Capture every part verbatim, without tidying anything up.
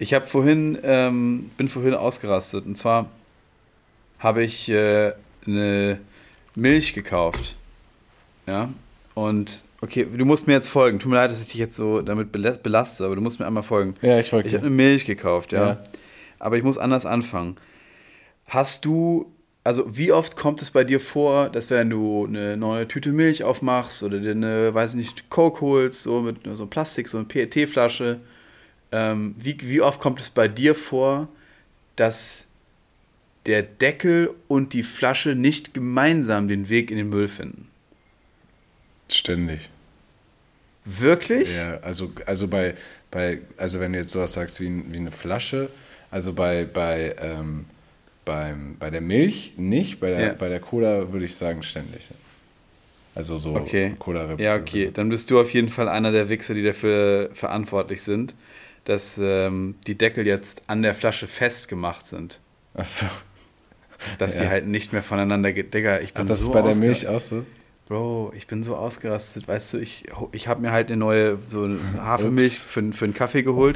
Ich habe vorhin, ähm, bin vorhin ausgerastet. Und zwar habe ich äh, eine Milch gekauft. Ja. Und okay, du musst mir jetzt folgen. Tut mir leid, dass ich dich jetzt so damit bela- belaste, aber du musst mir einmal folgen. Ja, ich folge Ich habe dir. eine Milch gekauft, ja. Ja. Aber ich muss anders anfangen. Hast du, also wie oft kommt es bei dir vor, dass wenn du eine neue Tüte Milch aufmachst oder dir eine, weiß ich nicht, Coke holst, so mit so Plastik, so eine P E T-Flasche, ähm, wie, wie oft kommt es bei dir vor, dass der Deckel und die Flasche nicht gemeinsam den Weg in den Müll finden? Ständig. Wirklich? Ja, also, also bei, bei, also wenn du jetzt sowas sagst wie, ein- wie eine Flasche, also bei, bei, ähm, beim, bei der Milch nicht, bei der, Ja. bei der Cola würde ich sagen ständig. Also so Okay. Cola. Ja, okay. Dann bist du auf jeden Fall einer der Wichser, die dafür verantwortlich sind, dass ähm, die Deckel jetzt an der Flasche festgemacht sind. Achso, Dass die ja. halt nicht mehr voneinander geht. Digga, ich Ach, bin das ist so bei der Milch ausgerastet. auch so? Bro, ich bin so ausgerastet. Weißt du, ich, ich habe mir halt eine neue so eine Hafermilch Ups. für, für einen Kaffee geholt.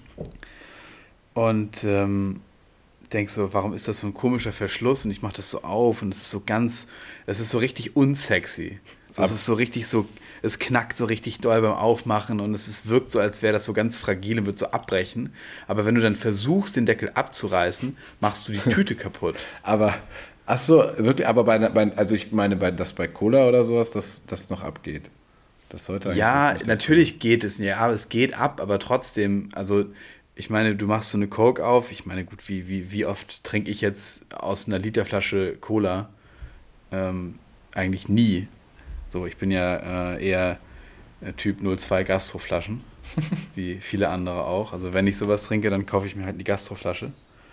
Und ähm, denk so, warum ist das so ein komischer Verschluss? Und ich mache das so auf und es ist so ganz, es ist so richtig unsexy. So, es Ab, ist so richtig so, es knackt so richtig doll beim Aufmachen und es ist, wirkt so, als wäre das so ganz fragil und wird so abbrechen. Aber wenn du dann versuchst, den Deckel abzureißen, machst du die Tüte kaputt. aber, ach so, wirklich, aber bei, bei, also ich meine, bei, dass bei Cola oder sowas, dass das noch abgeht. Das sollte eigentlich das Ja, nicht das sein. natürlich geht es, ja, aber es geht ab, aber trotzdem, also ich meine, du machst so eine Coke auf, ich meine, gut, wie, wie, wie oft trinke ich jetzt aus einer Literflasche Cola? Ähm, eigentlich nie. So, ich bin ja äh, eher äh, Typ null zwei Gastroflaschen, wie viele andere auch. Also wenn ich sowas trinke, dann kaufe ich mir halt die Gastroflasche.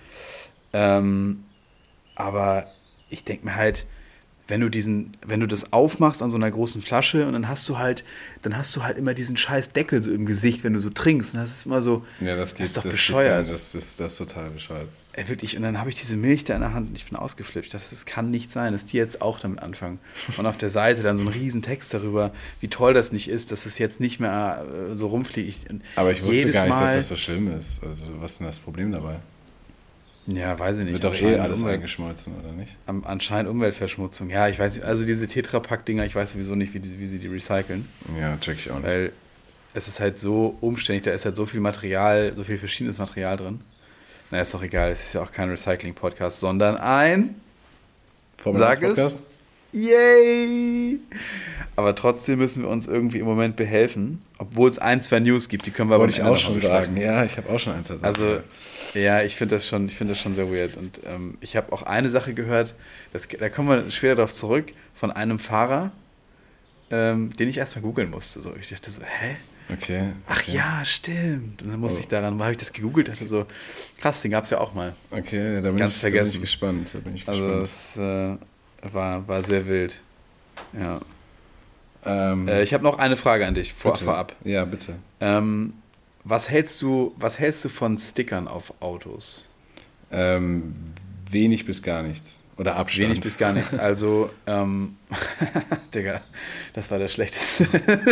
Ähm, aber ich denke mir halt, wenn du diesen, wenn du das aufmachst an so einer großen Flasche und dann hast du halt, dann hast du halt immer diesen scheiß Deckel so im Gesicht, wenn du so trinkst. Und das ist immer so, Ja, das das ist geht, doch das geht gar nicht, bescheuert. das ist, das ist total bescheuert. Ey, wirklich. Und dann habe ich diese Milch da in der Hand und ich bin ausgeflippt. Ich dachte, das kann nicht sein, dass die jetzt auch damit anfangen. Und auf der Seite dann so ein riesen Text darüber, wie toll das nicht ist, dass es jetzt nicht mehr äh, so rumfliegt. Ich, und Aber ich wusste jedes gar nicht, dass das Mal, so schlimm ist. Also, was ist denn das Problem dabei? ja, weiß ich Wird nicht, doch eh anscheinend alles Umwelt, eingeschmolzen, oder nicht? am- anscheinend Umweltverschmutzung. Ja, ich weiß nicht, also diese Tetrapack-Dinger, ich weiß sowieso nicht, wie, die, wie sie die recyceln. Ja, check ich auch nicht. Weil es ist halt so umständlich, da ist halt so viel Material, so viel verschiedenes Material drin. Na, ist doch egal, es ist ja auch kein Recycling-Podcast, sondern ein, Formel eins sag es, Podcast? yay! Aber trotzdem müssen wir uns irgendwie im Moment behelfen, obwohl es ein, zwei News gibt, die können wir aber am Wollte ich Ende auch noch mal schon besprechen. sagen. Ja, ich habe auch schon eins dazu Also, gehört. ja, ich finde das schon, ich finde das schon sehr weird. Und ähm, ich habe auch eine Sache gehört, das, da kommen wir später darauf zurück, von einem Fahrer, ähm, den ich erstmal googeln musste. So, ich dachte so, hä? Okay, Ach okay. ja, stimmt. Und dann musste Oh. ich daran, habe ich das gegoogelt, dachte so, krass, den gab es ja auch mal. Okay, ja, da bin, Ganz ich, da bin ich vergessen. gespannt. Da bin ich Also gespannt. es äh, war, war sehr wild. Ja. Ähm, Äh, ich habe noch eine Frage an dich vor, bitte. vorab. Ja, bitte. Ähm, was hältst du, was hältst du von Stickern auf Autos? Ähm, wenig bis gar nichts. Oder Abstand. Wenig bis gar nichts. Also, ähm, Digga, das war der schlechteste.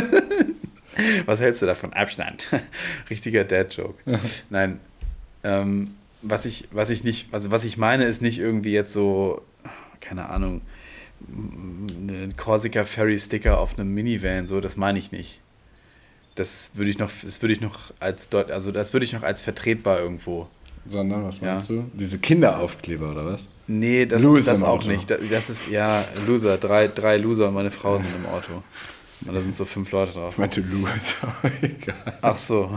Was hältst du davon? Abstand. Richtiger Dad-Joke. Nein, ähm, was ich, was ich nicht, also was ich meine, ist nicht irgendwie jetzt so, keine Ahnung, ein Corsica Ferry Sticker auf einem Minivan, so, das meine ich nicht. Das würde ich noch, das würde ich noch als deut, also das würde ich noch als vertretbar irgendwo. Sondern, was Ja. meinst du? Diese Kinderaufkleber, oder was? Nee, das, Loser das im auch Auto. nicht. Das, das ist, ja, Loser, drei, drei Loser und meine Frau sind im Auto. Und da sind so fünf Leute drauf. Ich meinte Lou, ist auch egal. Ach so.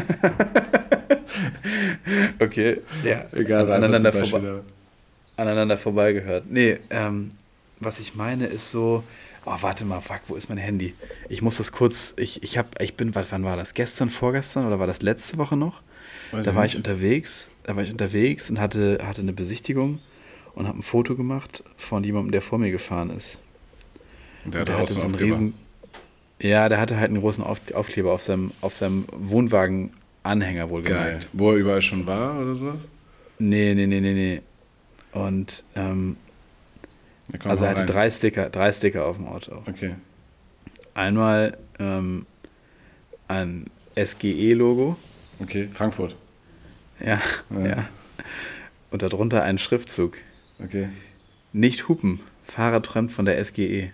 Okay, ja, Egal, war aneinander, einfach zum vorbe Beispiel aneinander vorbeigehört. Nee, ähm, was ich meine ist so, oh, warte mal, fuck, wo ist mein Handy? Ich muss das kurz, ich, ich hab, ich bin, wann war das? Gestern, vorgestern oder war das letzte Woche noch? da. Weiß Da ich war ich nicht. unterwegs, da war ich unterwegs und hatte, hatte eine Besichtigung und habe ein Foto gemacht von jemandem, der vor mir gefahren ist. Und der Und hatte der auch hatte so so einen einen Aufkleber. riesen, ja, der hatte halt einen großen Auf Aufkleber auf seinem, auf seinem Wohnwagen-Anhänger wohlgemerkt. Geil. Wo er überall schon war oder sowas? Nee, nee, nee, nee, nee. Und, ähm, Da kommt also er mal hatte rein. drei Sticker, drei Sticker auf dem Auto. Okay. Einmal ähm, ein S G E-Logo. Okay, Frankfurt. Ja, ja. ja. Und darunter ein Schriftzug. Okay. Nicht hupen. Fahrer träumt von der S G E.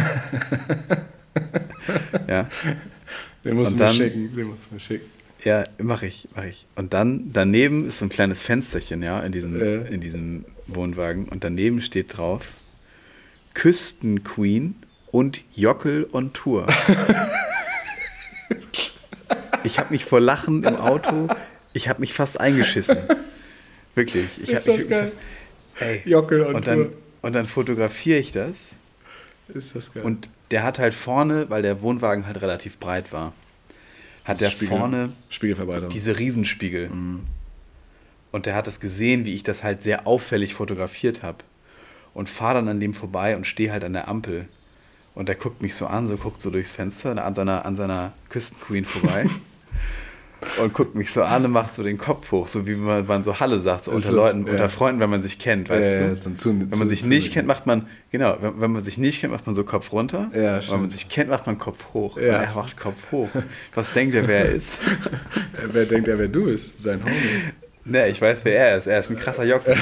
Ja. Den musst Und du mir dann- schicken. Den musst du mir schicken. Ja, mache ich, mache ich. Und dann daneben ist so ein kleines Fensterchen, ja, in diesem, Äh. in diesem Wohnwagen. Und daneben steht drauf Küstenqueen und Jockel on Tour. Ich habe mich vor Lachen im Auto, ich habe mich fast eingeschissen. Wirklich. Ich Ist hab das mich geil? Fast, ey. Jockel on und dann, Tour. und dann fotografiere ich das. Ist das geil. Und der hat halt vorne, weil der Wohnwagen halt relativ breit war, hat der Spiegel, vorne Spiegelverbreiterung. diese Riesenspiegel. Mhm. Und der hat es gesehen, wie ich das halt sehr auffällig fotografiert habe. Und fahre dann an dem vorbei und stehe halt an der Ampel. Und der guckt mich so an, so guckt so durchs Fenster an seiner, an seiner Küstenqueen vorbei. Und guckt mich so an und macht so den Kopf hoch, so wie man, man so Halle sagt, so unter so, Leuten, ja. unter Freunden, wenn man sich kennt, weißt Ja, du? ja, so ein Zu- wenn zu- man sich zu- nicht kennt, macht man, genau, wenn, wenn man sich nicht kennt, macht man so Kopf runter. Ja, wenn man stimmt. sich kennt, macht man Kopf hoch. Ja. Und er macht Kopf hoch. Was denkt er, wer er ist? Wer denkt er, wer du bist? Sein Homie. Ne, ich weiß, wer er ist. Er ist ein krasser Jockel.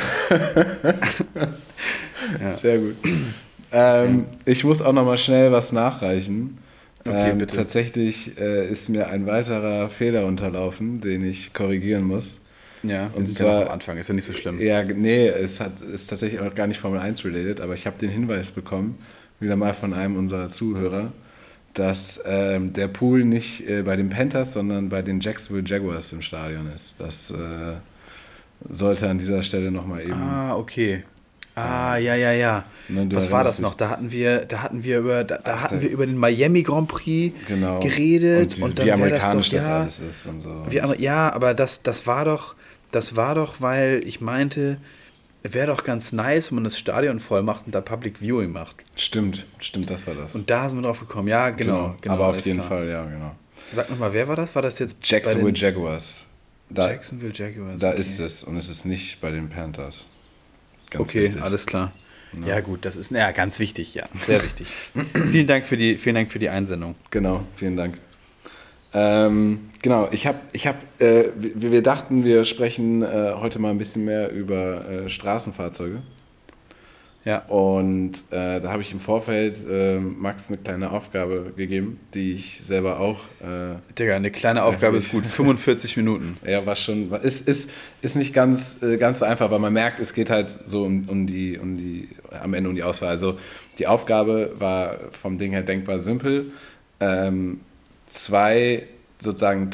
Ja. Sehr gut. Ähm, ich muss auch noch mal schnell was nachreichen. Okay, ähm, bitte. Tatsächlich äh, ist mir ein weiterer Fehler unterlaufen, den ich korrigieren muss. Ja, wir Und sind ja zwar- noch am Anfang, ist ja nicht so schlimm. Ja, nee, es hat, ist tatsächlich auch gar nicht Formel eins related, aber ich habe den Hinweis bekommen, wieder mal von einem unserer Zuhörer, dass ähm, der Pool nicht äh, bei den Panthers, sondern bei den Jacksonville Jaguars im Stadion ist. Das äh, sollte an dieser Stelle nochmal eben... Ah, okay. Ah, ja, ja, ja. Ne, du Was war erinnerst das noch? dich. Da hatten wir, da hatten wir über, da, da Ach, hatten da- wir über den Miami Grand Prix Genau. geredet diese- und, dann wie wäre das amerikanisch doch, das ja, alles ist und so. wie, Amer- ja, aber das, das war doch, das war doch, weil ich meinte, wäre doch ganz nice, wenn man das Stadion voll macht und da Public Viewing macht. Stimmt, stimmt, das war das. Und da sind wir drauf gekommen. Ja, genau, genau. aber auf alles jeden klar. Fall, ja, genau. Sag nochmal, wer war das? War das jetzt Jacksonville bei den Jaguars. Da, Jacksonville Jaguars? da okay. ist es und es ist nicht bei den Panthers. Ganz Okay, wichtig. alles klar. Ja gut, das ist ja ganz wichtig, ja, sehr wichtig. vielen Dank für die, vielen Dank für die Einsendung. Genau, vielen Dank. Ähm, genau, ich habe, ich hab, äh, wir, wir dachten, wir sprechen äh, heute mal ein bisschen mehr über äh, Straßenfahrzeuge. Ja. Und äh, da habe ich im Vorfeld äh, Max eine kleine Aufgabe gegeben, die ich selber auch. Äh, Digga, eine kleine Aufgabe ist gut. fünfundvierzig Minuten. ja, war schon, war- ist, ist, ist nicht ganz, äh, ganz so einfach, weil man merkt, es geht halt so um, um, die, um die, am Ende um die Auswahl. Also die Aufgabe war vom Ding her denkbar simpel. Ähm, zwei sozusagen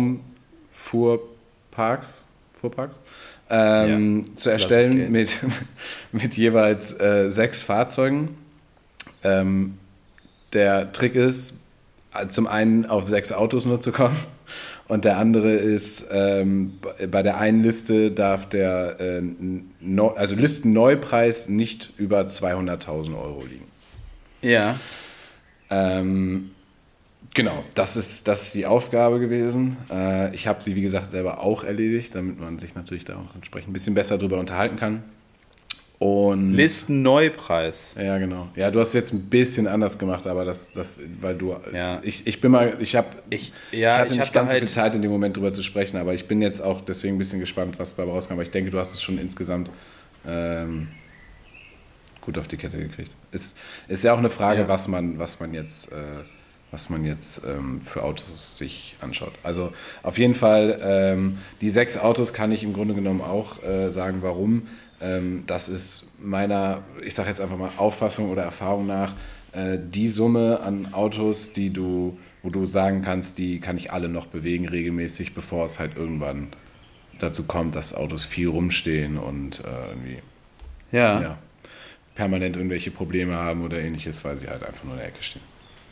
Traumfuhrparks, Fuhrparks, ähm, zu erstellen Geld. mit, mit jeweils äh, sechs Fahrzeugen. Ähm, der Trick ist, äh, zum einen auf sechs Autos nur zu kommen und der andere ist, ähm, b- bei der einen Liste darf der äh, Neu, also Listenneupreis nicht über zweihunderttausend Euro liegen. Ja. Ähm, genau, das ist, das ist die Aufgabe gewesen. Äh, ich habe sie, wie gesagt, selber auch erledigt, damit man sich natürlich da auch entsprechend ein bisschen besser drüber unterhalten kann. Und Listenneupreis. ja, genau. Ja, du hast es jetzt ein bisschen anders gemacht, aber das, das weil du, Ja. ich, ich bin mal, ich habe, Ich, ich ja, hatte ich nicht hatte ganz so halt, viel Zeit in dem Moment drüber zu sprechen, aber ich bin jetzt auch deswegen ein bisschen gespannt, was dabei rauskam. Aber ich denke, du hast es schon insgesamt ähm, gut auf die Kette gekriegt. Ist, ist ja auch eine Frage, Ja. was man, was man jetzt, äh, was man jetzt ähm, für Autos sich anschaut. Also auf jeden Fall, ähm, die sechs Autos kann ich im Grunde genommen auch äh, sagen, warum. Ähm, das ist meiner, ich sage jetzt einfach mal Auffassung oder Erfahrung nach, äh, die Summe an Autos, die du, wo du sagen kannst, die kann ich alle noch bewegen regelmäßig, bevor es halt irgendwann dazu kommt, dass Autos viel rumstehen und äh, irgendwie ja. ja, permanent irgendwelche Probleme haben oder ähnliches, weil sie halt einfach nur in der Ecke stehen.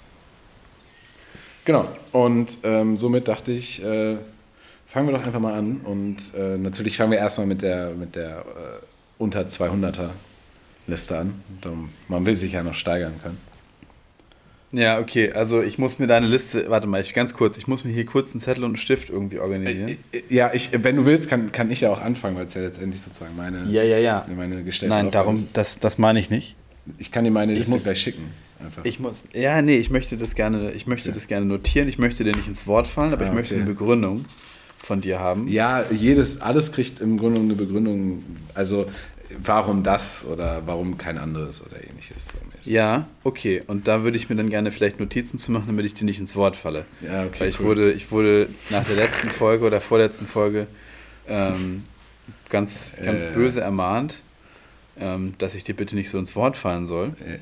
Genau, und ähm, somit dachte ich, äh, fangen wir doch einfach mal an und äh, natürlich fangen wir erstmal mit der, mit der äh, unter zweihunderter Liste an. Darum- Man will sich ja noch steigern können. Ja, okay, also ich muss mir deine Liste, warte mal, ich, ganz kurz, ich muss mir hier kurz einen Zettel und einen Stift irgendwie organisieren. Ja, ich, wenn du willst, kann, kann ich ja auch anfangen, weil es ja letztendlich sozusagen meine, Ja, ja, ja. meine gestellte Nein, Aufgabe darum, ist. das, das meine ich nicht. Ich kann dir meine Liste muss- gleich schicken. Einfach. Ich muss, ja, nee, ich möchte das gerne, ich möchte Okay. das gerne notieren. Ich möchte dir nicht ins Wort fallen, aber Ah, ich möchte okay. eine Begründung. von dir haben. Ja, jedes, alles kriegt im Grunde eine Begründung. Also warum das oder warum kein anderes oder ähnliches. So ja, okay. Und da würde ich mir dann gerne vielleicht Notizen zu machen, damit ich dir nicht ins Wort falle. Ja, okay. Weil ich cool. wurde, ich wurde nach der letzten Folge oder vorletzten Folge ähm, ganz, ganz äh, böse ermahnt, ähm, dass ich dir bitte nicht so ins Wort fallen soll. Äh.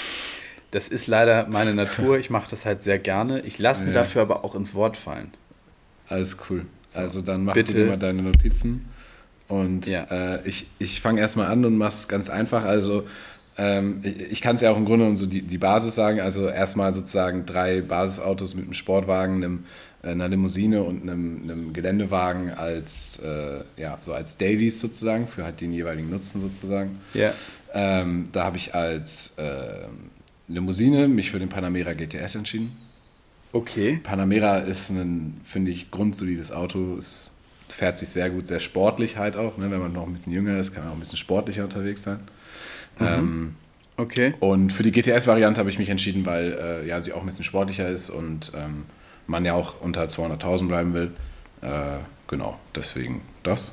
Das ist leider meine Natur. Ich mache das halt sehr gerne. Ich lasse mir Ja. dafür aber auch ins Wort fallen. Alles cool. So, also dann mach bitte. dir mal deine Notizen. Und ja. äh, ich, ich fange erstmal an und mache es ganz einfach. Also ähm, ich, ich kann es ja auch im Grunde genommen so die, die Basis sagen. Also erstmal sozusagen drei Basisautos mit einem Sportwagen, einem, einer Limousine und einem, einem Geländewagen als, äh, ja, so als Dailies sozusagen, für halt den jeweiligen Nutzen sozusagen. Ja. Ähm, da habe ich als äh, Limousine mich für den Panamera G T S entschieden. Okay. Panamera ist ein, finde ich, grundsolides Auto. Es fährt sich sehr gut, sehr sportlich halt auch. Ne? Wenn man noch ein bisschen jünger ist, kann man auch ein bisschen sportlicher unterwegs sein. Mhm. Ähm, okay. Und für die G T S-Variante habe ich mich entschieden, weil äh, ja, sie auch ein bisschen sportlicher ist und ähm, man ja auch unter zweihunderttausend bleiben will. Äh, genau, deswegen das.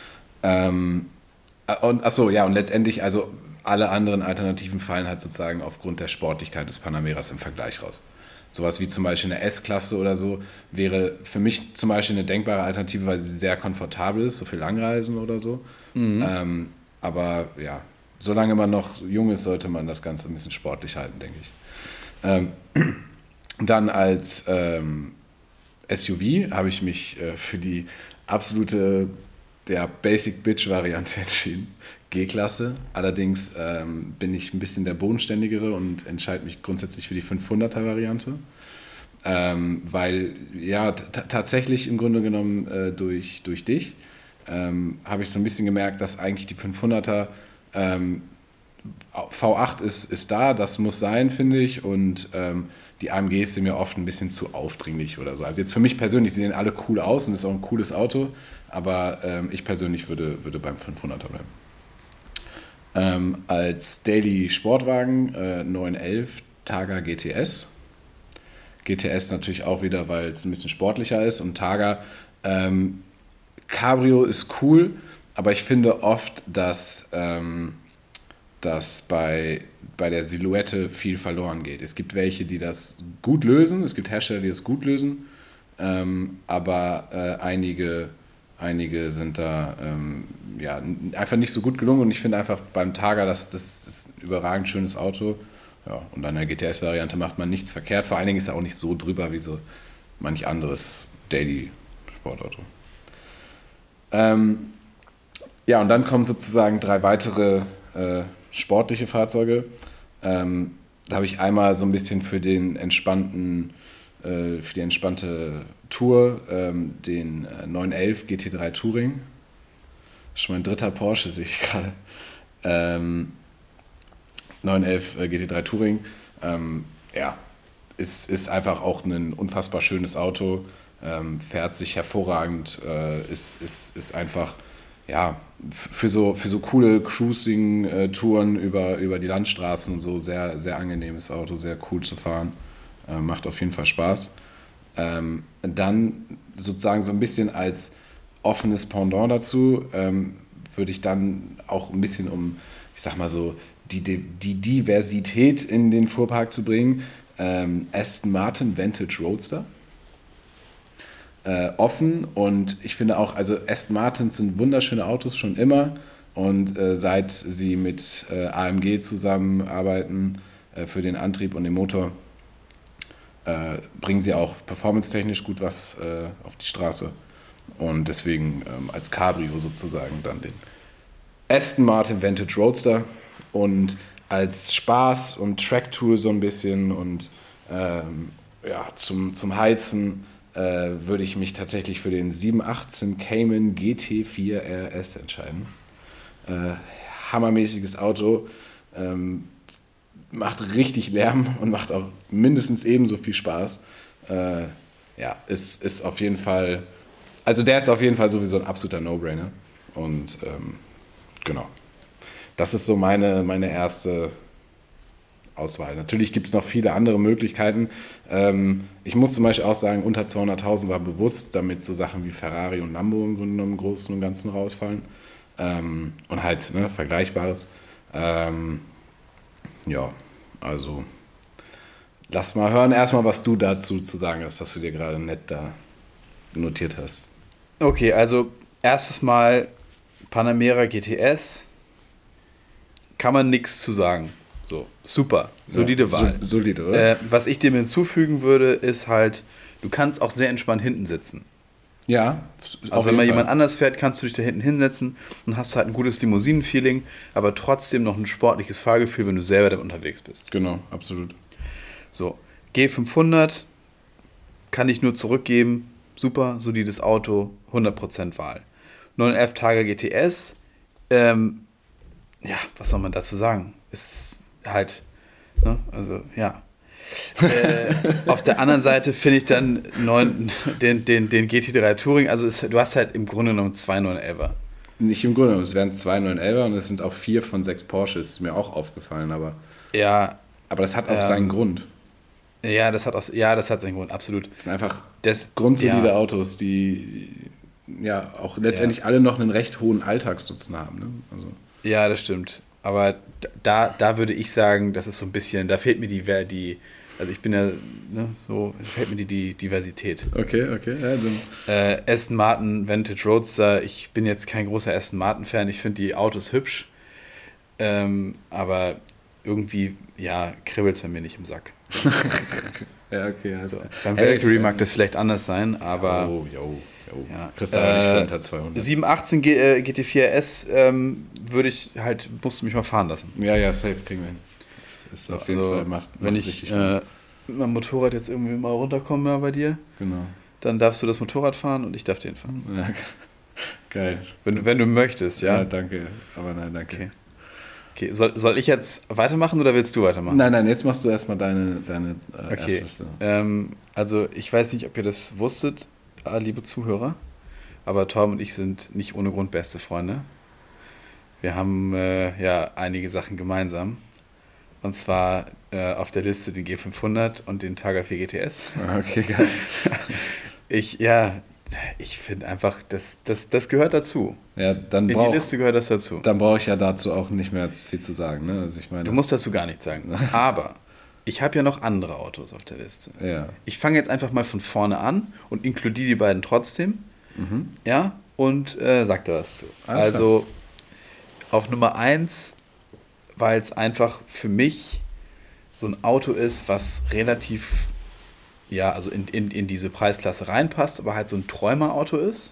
Ähm, und, achso, ja, und letztendlich, also alle anderen Alternativen fallen halt sozusagen aufgrund der Sportlichkeit des Panameras im Vergleich raus. Sowas wie zum Beispiel eine S-Klasse oder so wäre für mich zum Beispiel eine denkbare Alternative, weil sie sehr komfortabel ist, so für Langreisen oder so. Mhm. Ähm, aber ja, solange man noch jung ist, sollte man das Ganze ein bisschen sportlich halten, denke ich. Ähm, dann als ähm, S U V habe ich mich äh, für die absolute der Basic Bitch-Variante entschieden. G-Klasse. Allerdings ähm, bin ich ein bisschen der bodenständigere und entscheide mich grundsätzlich für die fünfhunderter-Variante. Ähm, weil, ja, t- tatsächlich im Grunde genommen äh, durch, durch dich ähm, habe ich so ein bisschen gemerkt, dass eigentlich die fünfhunderter ähm, V acht ist, ist da, das muss sein, finde ich. Und ähm, die A M Gs sind mir oft ein bisschen zu aufdringlich oder so. Also jetzt für mich persönlich, sie sehen alle cool aus und ist auch ein cooles Auto. Aber ähm, ich persönlich würde, würde beim fünfhunderter bleiben. Ähm, als Daily Sportwagen äh, neun elf Targa G T S. G T S natürlich auch wieder, weil es ein bisschen sportlicher ist. Und Targa, ähm, Cabrio ist cool, aber ich finde oft, dass, ähm, dass bei, bei der Silhouette viel verloren geht. Es gibt welche, die das gut lösen. Es gibt Hersteller, die das gut lösen. Ähm, aber äh, einige... Einige sind da ähm, ja, einfach nicht so gut gelungen und ich finde einfach beim Targa, das, das ist ein überragend schönes Auto. Ja, und an der G T S-Variante macht man nichts verkehrt. Vor allen Dingen ist er auch nicht so drüber wie so manch anderes Daily-Sportauto. Ähm, ja, und dann kommen sozusagen drei weitere äh, sportliche Fahrzeuge. Ähm, da habe ich einmal so ein bisschen für den entspannten für die entspannte Tour ähm, den äh, neun elf G T drei Touring. Das ist schon mein dritter Porsche, sehe ich gerade. Ähm, neun elf äh, G T drei Touring. Ähm, ja, ist, ist einfach auch ein unfassbar schönes Auto. Ähm, fährt sich hervorragend. Äh, ist, ist, ist einfach ja, für so, für so coole Cruising-Touren über, über die Landstraßen und so sehr, sehr angenehmes Auto, sehr cool zu fahren. Äh, macht auf jeden Fall Spaß. Ähm, dann sozusagen so ein bisschen als offenes Pendant dazu ähm, würde ich dann auch ein bisschen um, ich sag mal so, die, die Diversität in den Fuhrpark zu bringen. Ähm, Aston Martin Vantage Roadster. Äh, offen und ich finde auch, also Aston Martins sind wunderschöne Autos schon immer und äh, seit sie mit äh, A M G zusammenarbeiten äh, für den Antrieb und den Motor, Äh, bringen sie auch performance-technisch gut was äh, auf die Straße. Und deswegen ähm, als Cabrio sozusagen dann den Aston Martin Vantage Roadster und als Spaß und Track-Tool so ein bisschen und ähm, ja, zum, zum Heizen äh, würde ich mich tatsächlich für den sieben achtzehn Cayman G T vier R S entscheiden. Äh, hammermäßiges Auto. Ähm, macht richtig Lärm und macht auch mindestens ebenso viel Spaß. Äh, ja, ist, ist auf jeden Fall, also der ist auf jeden Fall sowieso ein absoluter No-Brainer. Und ähm, genau, das ist so meine, meine erste Auswahl. Natürlich gibt es noch viele andere Möglichkeiten. Ähm, ich muss zum Beispiel auch sagen, unter zweihunderttausend war bewusst, damit so Sachen wie Ferrari und Lambo im Grunde genommen im Großen und Ganzen rausfallen. Ähm, und halt ne, Vergleichbares. Ähm, ja, also lass mal hören erstmal, was du dazu zu sagen hast, was du dir gerade nett da notiert hast. Okay, also erstes Mal Panamera G T S, kann man nichts zu sagen. So, super, solide ja, Wahl. So, solide, oder? Äh, was ich dem hinzufügen würde, ist halt, du kannst auch sehr entspannt hinten sitzen. Ja, also wenn mal jemand anders fährt, kannst du dich da hinten hinsetzen und hast halt ein gutes Limousinen-Feeling, aber trotzdem noch ein sportliches Fahrgefühl, wenn du selber damit unterwegs bist. Genau, absolut. So, G fünfhundert kann ich nur zurückgeben, super, solides Auto, hundert Prozent Wahl. neunhundertelf Targa G T S, ähm, ja, was soll man dazu sagen? Ist halt, ne, also ja. äh, auf der anderen Seite finde ich dann neun, den, den, den G T drei Touring, also es, du hast halt im Grunde genommen zwei neunhundertelfer. Nicht im Grunde genommen, es wären zwei neunhundertelfer und es sind auch vier von sechs Porsches, ist mir auch aufgefallen, aber ja, aber das hat auch ähm, seinen Grund. Ja, das hat auch, ja, das hat seinen Grund, absolut. Das sind einfach das, grundsolide ja. Autos, die ja auch letztendlich ja. alle noch einen recht hohen Alltagsnutzen haben. Ne? Also. Ja, das stimmt. Aber da, da würde ich sagen, das ist so ein bisschen, da fehlt mir die, die also ich bin ja, ne, so, fehlt mir die, die Diversität. Okay, okay. Ja, dann. Äh, Aston Martin Vantage Roadster, ich bin jetzt kein großer Aston Martin-Fan, ich finde die Autos hübsch, ähm, aber irgendwie, ja, kribbelt es bei mir nicht im Sack. ja, okay. Also, beim Valkyrie mag das vielleicht anders sein, aber. Oh, jo, jo. Ja. Kriegst du aber nicht für unter zweihundert. sieben achtzehn G, äh, G T vier S ähm, würde ich halt, musst du mich mal fahren lassen. Ja, ja, safe kriegen wir hin. Das ist auf jeden also, Fall macht, macht wenn ich äh, mit meinem Motorrad jetzt irgendwie mal runterkomme ja, bei dir, genau. dann darfst du das Motorrad fahren und ich darf den fahren. Ja, geil. Wenn, wenn du möchtest, ja. Ja, danke. Aber nein, danke. Okay. Okay, soll, soll ich jetzt weitermachen oder willst du weitermachen? Nein, nein, jetzt machst du erstmal deine, deine äh, okay. Erstliste. Ähm, also ich weiß nicht, ob ihr das wusstet, liebe Zuhörer, aber Torben und ich sind nicht ohne Grund beste Freunde. Wir haben äh, ja einige Sachen gemeinsam. Und zwar äh, auf der Liste den G fünfhundert und den Targa vier G T S. Okay, geil. ich, ja, ich finde einfach, das, das, das gehört dazu. Ja, dann In brauch, die Liste gehört das dazu. Dann brauche ich ja dazu auch nicht mehr viel zu sagen. Ne? Also ich meine, du musst dazu gar nichts sagen. Aber ich habe ja noch andere Autos auf der Liste. Ja. Ich fange jetzt einfach mal von vorne an und inkludiere die beiden trotzdem. Mhm. Ja, und äh, sag da was zu. Alles also klar. Auf Nummer eins, weil es einfach für mich so ein Auto ist, was relativ, ja, also in, in, in diese Preisklasse reinpasst, aber halt so ein Träumerauto ist.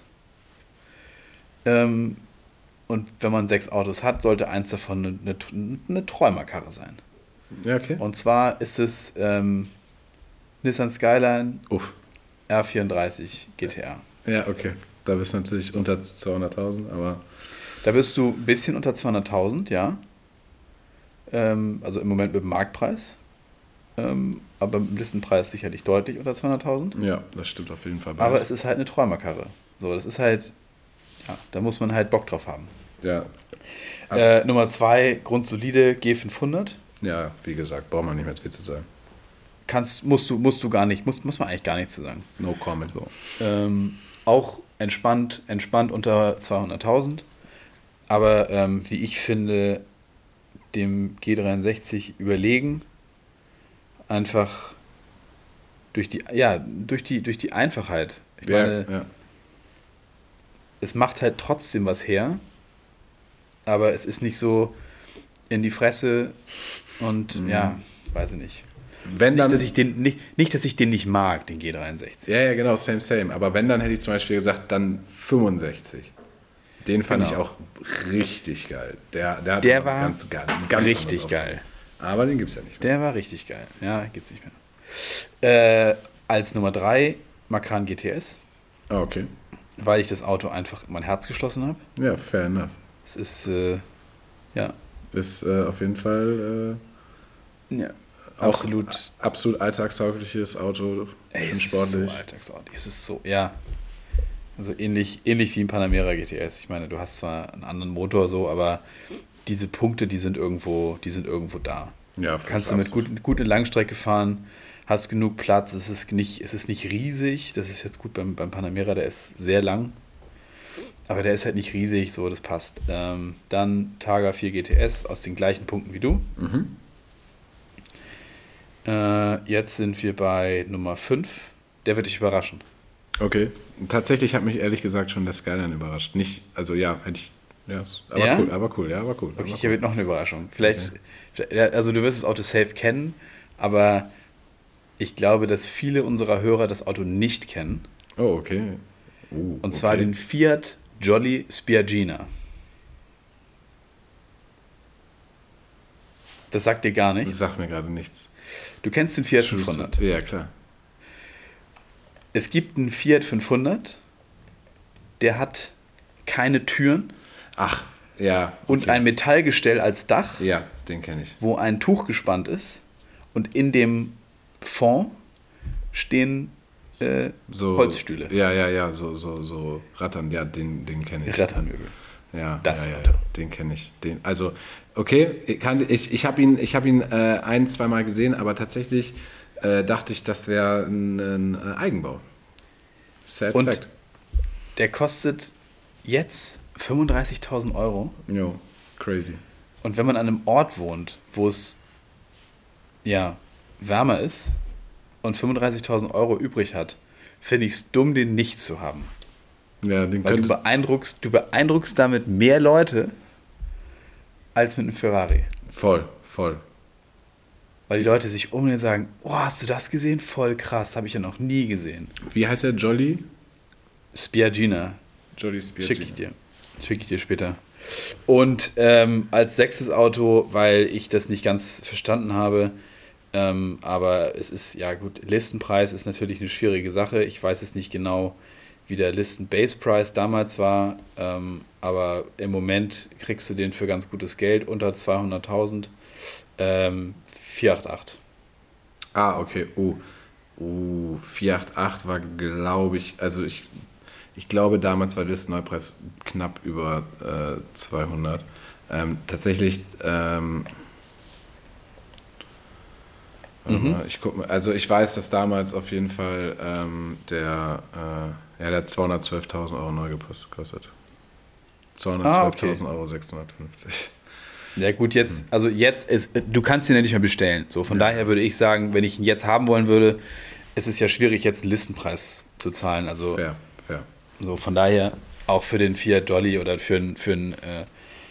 Ähm, und wenn man sechs Autos hat, sollte eins davon eine, eine, eine Träumerkarre sein. Ja, okay. Und zwar ist es ähm, Nissan Skyline Uff. R vierunddreißig G T R. Ja, okay. Da bist du natürlich unter zweihunderttausend, aber... Da bist du ein bisschen unter zweihunderttausend, ja. Ähm, also im Moment mit dem Marktpreis. Ähm, aber mit dem Listenpreis sicherlich deutlich unter zweihunderttausend. Ja, das stimmt auf jeden Fall. Aber es ist halt eine Träumerkarre. So, das ist halt, ja, da muss man halt Bock drauf haben. Ja. Äh, Nummer zwei, grundsolide G fünfhundert. Ja, wie gesagt, braucht man nicht mehr viel zu sagen. Kannst, musst du, musst du gar nicht, muss, muss man eigentlich gar nichts zu sagen. No comment. So. Ähm, auch entspannt, entspannt unter zweihunderttausend. Aber ähm, wie ich finde, dem G dreiundsechzig überlegen. Einfach durch die, ja, durch die, durch die Einfachheit. Ich ja, meine, ja. es macht halt trotzdem was her, aber es ist nicht so in die Fresse und mhm. ja, weiß ich nicht. Wenn dann, nicht, dass ich den, nicht, nicht, dass ich den nicht mag, den G dreiundsechzig. Ja, ja, genau, same, same. Aber wenn, dann hätte ich zum Beispiel gesagt, dann fünfundsechzig. Den fand genau. ich auch richtig geil. Der, der, der war ganz, ganz richtig geil. Aber den gibt es ja nicht mehr. Der war richtig geil. Ja, gibt es nicht mehr. Äh, als Nummer drei Macan G T S. Ah, okay. Weil ich das Auto einfach in mein Herz geschlossen habe. Ja, fair enough. Es ist, äh, ja. Ist äh, auf jeden Fall äh, ja, absolut, absolut alltagstaugliches Auto. Ey, es sportlich. Ist so alltagstauglich. Es ist so, ja. Also ähnlich, ähnlich wie ein Panamera G T S. Ich meine, du hast zwar einen anderen Motor so, aber diese Punkte, die sind irgendwo, die sind irgendwo da. Ja, Kannst du mit gut, gut eine Langstrecke fahren, hast genug Platz, es ist nicht, es ist nicht riesig, das ist jetzt gut beim, beim Panamera, der ist sehr lang, aber der ist halt nicht riesig, so, das passt. Ähm, dann Targa vier G T S aus den gleichen Punkten wie du. Mhm. Äh, jetzt sind wir bei Nummer fünf, der wird dich überraschen. Okay. Tatsächlich hat mich ehrlich gesagt schon der Skyline überrascht. Nicht, also ja, hätte ich. Ja, ist- aber Ja? cool, aber cool, ja, aber cool. Okay, aber hier cool. wird noch eine Überraschung. Vielleicht, vielleicht- ja, also du wirst das Auto safe kennen, aber ich glaube, dass viele unserer Hörer das Auto nicht kennen. Oh, okay. Uh, Und zwar okay. den Fiat Jolly Spiagina. Das sagt dir gar Das nichts. sagt mir gerade nichts. Du kennst den Fiat fünfhundert. Ja, klar. Es gibt einen Fiat fünfhundert, der hat keine Türen Ach, ja. und okay. ein Metallgestell als Dach, Ja, den kenne ich. wo ein Tuch gespannt ist. Und in dem Fond stehen äh, So, Holzstühle. Ja, ja, ja, so, so, so Rattern, ja, den, den kenne ich. Rattermöbel. Ja, Das ja, ja, Auto. ja, den kenne ich. Den, also, okay, ich, kann- ich, ich habe ihn, ich hab ihn äh, ein, zweimal gesehen, aber tatsächlich äh, dachte ich, das wäre ein, ein äh, Eigenbau. Sad Und fact. der kostet jetzt fünfunddreißigtausend Euro. Jo, crazy. Und wenn man an einem Ort wohnt, wo es ja wärmer ist und fünfunddreißigtausend Euro übrig hat, finde ich es dumm, den nicht zu haben. Ja, den Weil du könnte, beeindruckst, du beeindruckst damit mehr Leute als mit einem Ferrari. voll, voll. Weil die Leute sich umdrehen und sagen, oh, hast du das gesehen? Voll krass, habe ich ja noch nie gesehen. Wie heißt der? Jolly? Spiagina, Jolly Spiagina. schicke ich dir. Schicke ich dir später. Und ähm, als sechstes Auto, weil ich das nicht ganz verstanden habe, ähm, aber es ist, ja gut, Listenpreis ist natürlich eine schwierige Sache. Ich weiß jetzt nicht genau, wie der Listen-Base-Price damals war, ähm, aber im Moment kriegst du den für ganz gutes Geld, unter zweihunderttausend, ähm, vier acht acht. Ah, okay. Oh, oh vier acht acht war, glaube ich, also ich, ich glaube, damals war der Listeneupreis knapp über äh, zweihundert. Ähm, tatsächlich, ähm, warte Mhm. mal, ich guck mal, also ich weiß, dass damals auf jeden Fall ähm, der, äh, ja, der hat zweihundertzwölftausend Euro neu gekostet. zweihundertzwölftausend Euro sechshundertfünfzig. Ja gut, jetzt, also jetzt ist, du kannst ihn ja nicht mehr bestellen. So, von Ja. daher würde ich sagen, wenn ich ihn jetzt haben wollen würde, es ist ja schwierig, jetzt einen Listenpreis zu zahlen. Also Fair, fair. so, von daher auch für den Fiat Jolly oder für einen, für einen äh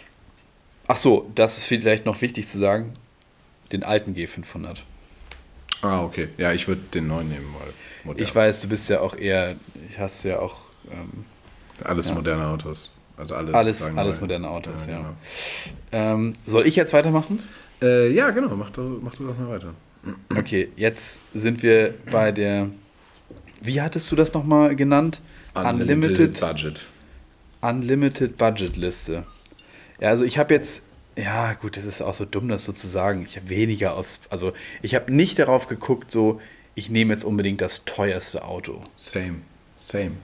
ach so, das ist vielleicht noch wichtig zu sagen, den alten G fünfhundert. Ah, okay. Ja, ich würde den neuen nehmen, weil modern. Ich weiß, du bist ja auch eher, ich hast ja auch ähm, Alles Ja. moderne Autos. Also alles, alles, sagen alles wir. moderne Autos, ja. genau. Ähm, soll ich jetzt weitermachen? Äh, ja, genau. Mach du, mach du doch mal weiter. Okay, jetzt sind wir bei der, wie hattest du das nochmal genannt? Unlimited, Budget. Unlimited Budget Liste. Ja, also ich habe jetzt, ja gut, das ist auch so dumm, das so zu sagen. Ich habe weniger aufs, also ich habe nicht darauf geguckt, so, ich nehme jetzt unbedingt das teuerste Auto. Same. Same.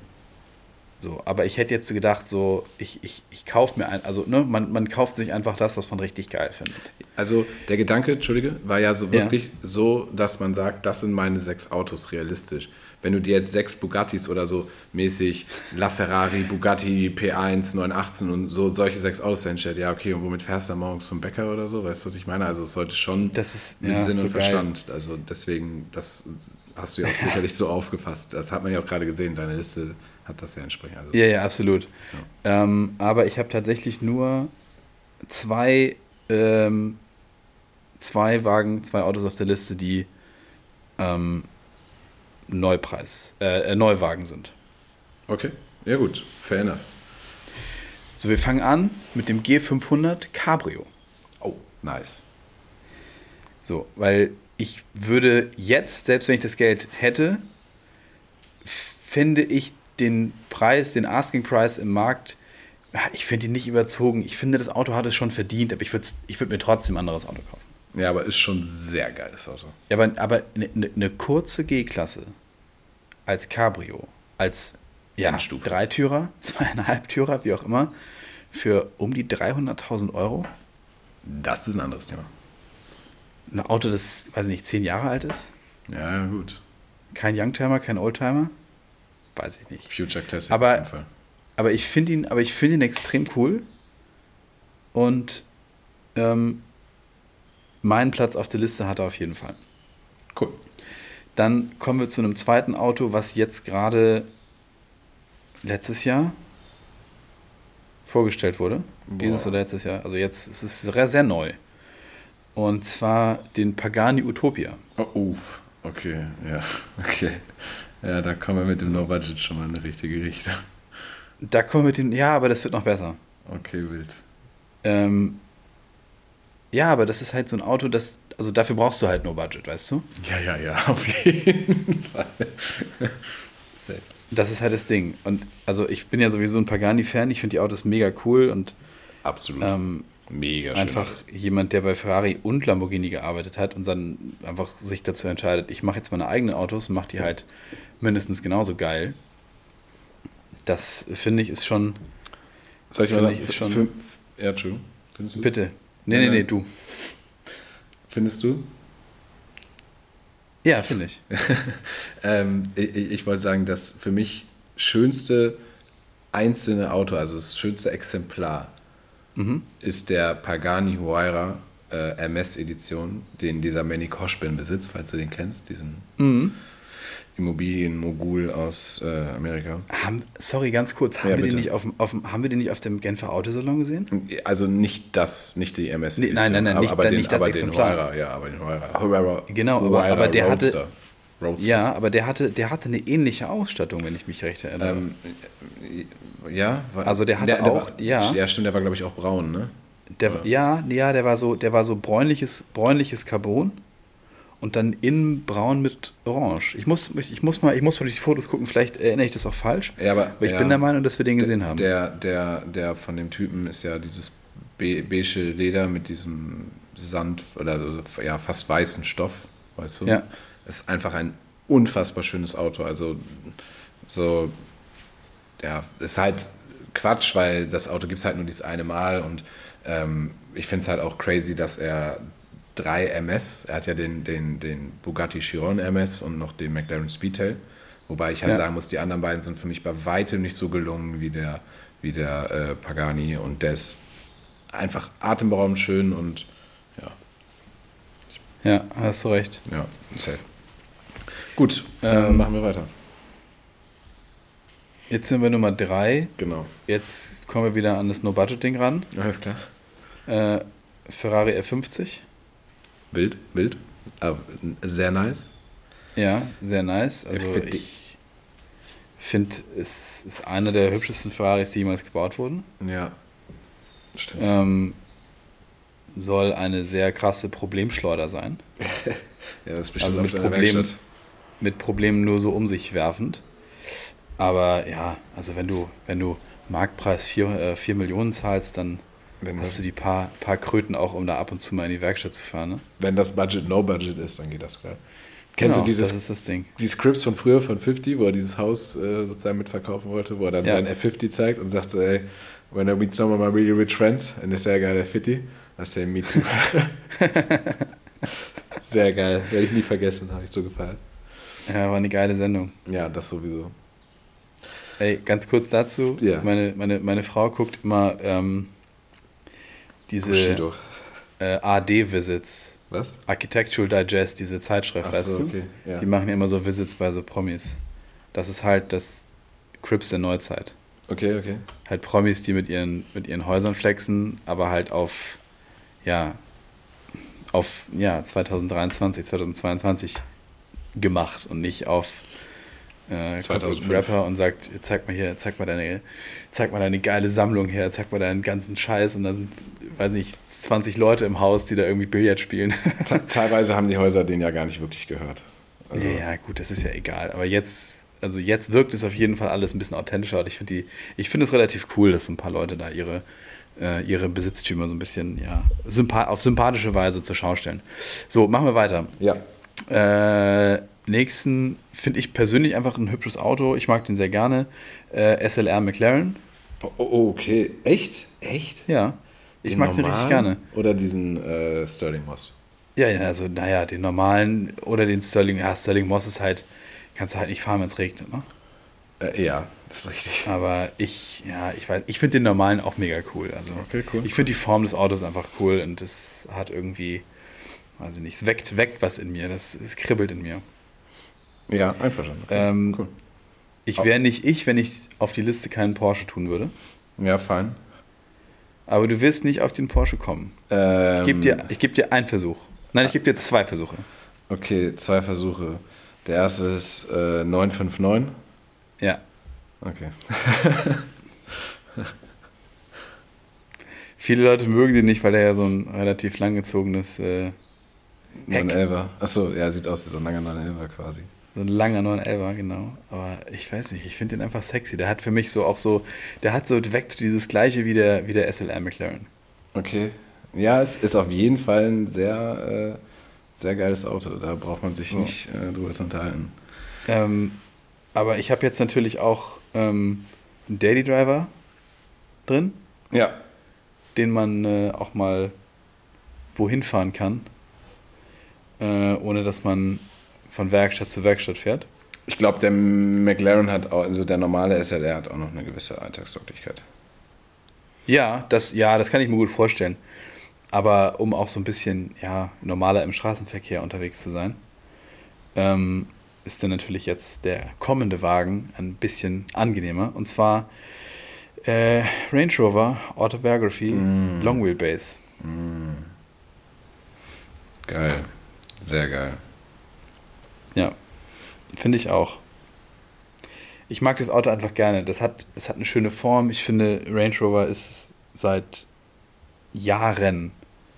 So, aber ich hätte jetzt gedacht, so, ich, ich, ich kaufe mir ein, also ne, man, man kauft sich einfach das, was man richtig geil findet. Also der Gedanke, Entschuldige, war ja so Ja. wirklich so, dass man sagt, das sind meine sechs Autos realistisch. Wenn du dir jetzt sechs Bugattis oder so mäßig LaFerrari, Bugatti, P eins, neun achtzehn und so solche sechs Autos hinstellst, ja okay, und womit fährst du dann morgens zum Bäcker oder so, weißt du, was ich meine? Also es sollte schon Das ist mit ja, Sinn so und geil. Verstand, also deswegen, das hast du ja auch sicherlich so aufgefasst. Das hat man ja auch gerade gesehen, deine Liste hat das ja entsprechend. Also, Ja, ja, absolut. Ähm, aber ich habe tatsächlich nur zwei, ähm, zwei Wagen, zwei Autos auf der Liste, die ähm, Neupreis, äh, äh, Neuwagen sind. Okay, ja gut, fair enough. So, wir fangen an mit dem G fünfhundert Cabrio. Oh, nice. So, weil ich würde jetzt, selbst wenn ich das Geld hätte, finde ich den Preis, den Asking Price im Markt, ja, ich finde ihn nicht überzogen. Ich finde, das Auto hat es schon verdient, aber ich würde ich würd mir trotzdem ein anderes Auto kaufen. Ja, aber ist schon ein sehr geiles Auto. Ja, aber aber eine ne, ne kurze G-Klasse als Cabrio, als ja, Endstufe. Dreitürer, zweieinhalbtürer, wie auch immer, für um die dreihunderttausend Euro. Das ist ein anderes Thema. ein Auto, das, weiß nicht, zehn Jahre alt ist. Ja, gut. Kein Youngtimer, kein Oldtimer. Weiß ich nicht. Future Classic aber, auf jeden Fall. Aber ich finde ihn, aber ich finde ihn extrem cool. Und ähm, meinen Platz auf der Liste hat er auf jeden Fall. Cool. Dann kommen wir zu einem zweiten Auto, was jetzt gerade letztes Jahr vorgestellt wurde. Boah. Dieses oder letztes Jahr. Also jetzt ist es sehr, sehr neu. Und zwar den Pagani Utopia. Oh, uff. Okay, ja, okay. Ja, da kommen wir mit dem No-Budget schon mal in eine richtige Richtung. Da kommen wir mit dem, ja, aber das wird noch besser. Okay, wild. Ähm, ja, aber das ist halt so ein Auto, das, also dafür brauchst du halt No-Budget, weißt du? Ja, ja, ja, auf jeden Fall. Safe. Das ist halt das Ding. Und also ich bin ja sowieso ein Pagani-Fan, ich finde die Autos mega cool und absolut. Ähm, Mega schön. Einfach jemand, der bei Ferrari und Lamborghini gearbeitet hat und dann einfach sich dazu entscheidet, ich mache jetzt meine eigenen Autos und mache die halt mindestens genauso geil. Das finde ich ist schon. Soll ich mal sagen, ist schon, für, für, ja, Entschuldigung. Findest du? Bitte. Nee, nee, nee, du. Findest du? Ja, finde ich. ähm, ich. Ich wollte sagen, das für mich schönste einzelne Auto, also das schönste Exemplar, mhm. ist der Pagani Huayra äh, M S-Edition, den dieser Manny Khoshbin besitzt, falls du den kennst, diesen mhm. Immobilien-Mogul aus äh, Amerika. Haben, sorry, ganz kurz, haben, ja, wir den nicht auf, auf, haben wir den nicht auf dem Genfer Autosalon gesehen? Also nicht das, nicht die M S-Edition. Nee, nein, nein, nein, aber, nicht, aber dann den, nicht das aber Exemplar. Den Huayra, ja, aber den Huayra. Huayra genau, aber, Huayra aber der Roadster. hatte... Roadster. Ja, aber der hatte, der hatte eine ähnliche Ausstattung, wenn ich mich recht erinnere. Ähm, ja, war, also der hatte der, der auch, war, ja. Ja, stimmt, der war, glaube ich, auch braun, ne? Der, ja, ja, der war so, der war so bräunliches, bräunliches Carbon und dann innen braun mit Orange. Ich muss, ich muss mal, ich muss mal durch die Fotos gucken, vielleicht erinnere ich das auch falsch. Ja, aber, aber ich ja, bin der Meinung, dass wir den gesehen der, haben. Der, der, der von dem Typen ist ja dieses be beige Leder mit diesem Sand oder ja, fast weißen Stoff, weißt du? Ja. Ist einfach ein unfassbar schönes Auto. Also so, ja, ist halt Quatsch, weil das Auto gibt es halt nur dieses eine Mal und ähm, ich finde es halt auch crazy, dass er drei M S, er hat ja den, den, den Bugatti Chiron M S und noch den McLaren Speedtail, wobei ich halt ja. sagen muss, die anderen beiden sind für mich bei weitem nicht so gelungen wie der, wie der äh, Pagani und der ist einfach atemberaubend schön und ja. Ja, hast du recht. Ja, safe. Gut, ähm, äh, machen wir weiter. Jetzt sind wir Nummer drei. Genau. Jetzt kommen wir wieder an das No-Budget-Ding ran. Alles klar. Äh, Ferrari F fünfzig. Wild, wild. Aber sehr nice. Ja, sehr nice. Also ich finde, es ist einer der hübschesten Ferraris, die jemals gebaut wurden. Ja, stimmt. Ähm, soll eine sehr krasse Problemschleuder sein. Ja, das ist bestimmt also mit auf Problemen, mit Problemen nur so um sich werfend. Aber ja, also wenn du, wenn du Marktpreis vier Millionen zahlst, dann wenn hast du die paar, paar Kröten auch, um da ab und zu mal in die Werkstatt zu fahren. Ne? Wenn das Budget no Budget ist, dann geht das klar. Kennst genau, du dieses, das ist das Ding. die Scripts von früher von fünfzig, wo er dieses Haus äh, sozusagen mitverkaufen wollte, wo er dann ja. seinen F fünfzig zeigt und sagt so, ey, when I meet some of my really rich friends and they say I got a F fünfzig, I say me too. Sehr geil, werde ich nie vergessen, habe ich so gefeiert. Ja, war eine geile Sendung. Ja, das sowieso. Ey, ganz kurz dazu, ja. meine, meine, meine Frau guckt immer ähm, diese äh, A D-Visits. Was? Architectural Digest, diese Zeitschrift, Ach weißt so, du? Okay. Ja. Die machen ja immer so Visits bei so Promis. Das ist halt das Crips der Neuzeit. Okay, okay. Halt Promis, die mit ihren, mit ihren Häusern flexen, aber halt auf, ja, auf ja, zwanzig dreiundzwanzig, zwanzig zweiundzwanzig gemacht und nicht auf äh, zweitausendfünf. Rapper und sagt, zeig mal hier, zeig mal deine, zeig mal deine geile Sammlung her, zeig mal deinen ganzen Scheiß und dann, weiß nicht, zwanzig Leute im Haus, die da irgendwie Billard spielen. Teilweise haben die Häuser denen ja gar nicht wirklich gehört. Also ja, gut, das ist ja egal. Aber jetzt, also jetzt wirkt es auf jeden Fall alles ein bisschen authentischer und ich finde die, ich finde es relativ cool, dass so ein paar Leute da ihre, äh, ihre Besitztümer so ein bisschen, ja, sympath- auf sympathische Weise zur Schau stellen. So, machen wir weiter. Ja. Äh, nächsten finde ich persönlich einfach ein hübsches Auto. Ich mag den sehr gerne. Äh, S L R McLaren. Oh, okay. Echt? Echt? Ja. Ich Den mag den richtig gerne. Oder diesen äh, Sterling Moss? Ja, ja, also naja, den normalen oder den Sterling, ja, Sterling Moss ist halt, kannst du halt nicht fahren, wenn es regnet, ne? Äh, ja, das ist richtig. Aber ich, ja, ich weiß, ich finde den normalen auch mega cool. Also Okay, cool. ich finde die Form des Autos einfach cool und das hat irgendwie, weiß ich nicht, es weckt, weckt was in mir, das, es kribbelt in mir. Ja, einverstanden. Okay, Ähm, cool. Ich wäre nicht ich, wenn ich auf die Liste keinen Porsche tun würde. Ja, fein. Aber du wirst nicht auf den Porsche kommen. Ähm, Ich gebe dir, ich geb dir einen Versuch. Nein, ich gebe dir zwei Versuche. Okay, zwei Versuche. Der erste ist äh, neun fünf neun. Ja. Okay. Viele Leute mögen den nicht, weil er ja so ein relativ langgezogenes, äh, neun elfer. Achso, ja, sieht aus wie so ein langer neun elfer quasi. so ein langer neun elfer, genau. Aber ich weiß nicht, ich finde den einfach sexy. Der hat für mich so auch so, der hat so direkt dieses gleiche wie der, wie der S L R McLaren. Okay. Ja, es ist auf jeden Fall ein sehr, äh, sehr geiles Auto. Da braucht man sich So. nicht äh, drüber zu unterhalten. Ähm, aber ich habe jetzt natürlich auch ähm, einen Daily Driver drin, Ja. den man äh, auch mal wohin fahren kann, äh, ohne dass man von Werkstatt zu Werkstatt fährt. Ich glaube, der McLaren hat auch, also der normale S L R hat auch noch eine gewisse Alltagstauglichkeit. Ja, das, ja, das kann ich mir gut vorstellen. Aber um auch so ein bisschen ja, normaler im Straßenverkehr unterwegs zu sein, ähm, ist dann natürlich jetzt der kommende Wagen ein bisschen angenehmer. Und zwar äh, Range Rover Autobiography Mm. Long Wheelbase. Geil. Sehr geil. Ja, finde ich auch. Ich mag das Auto einfach gerne. Das hat, es hat eine schöne Form. Ich finde, Range Rover ist seit Jahren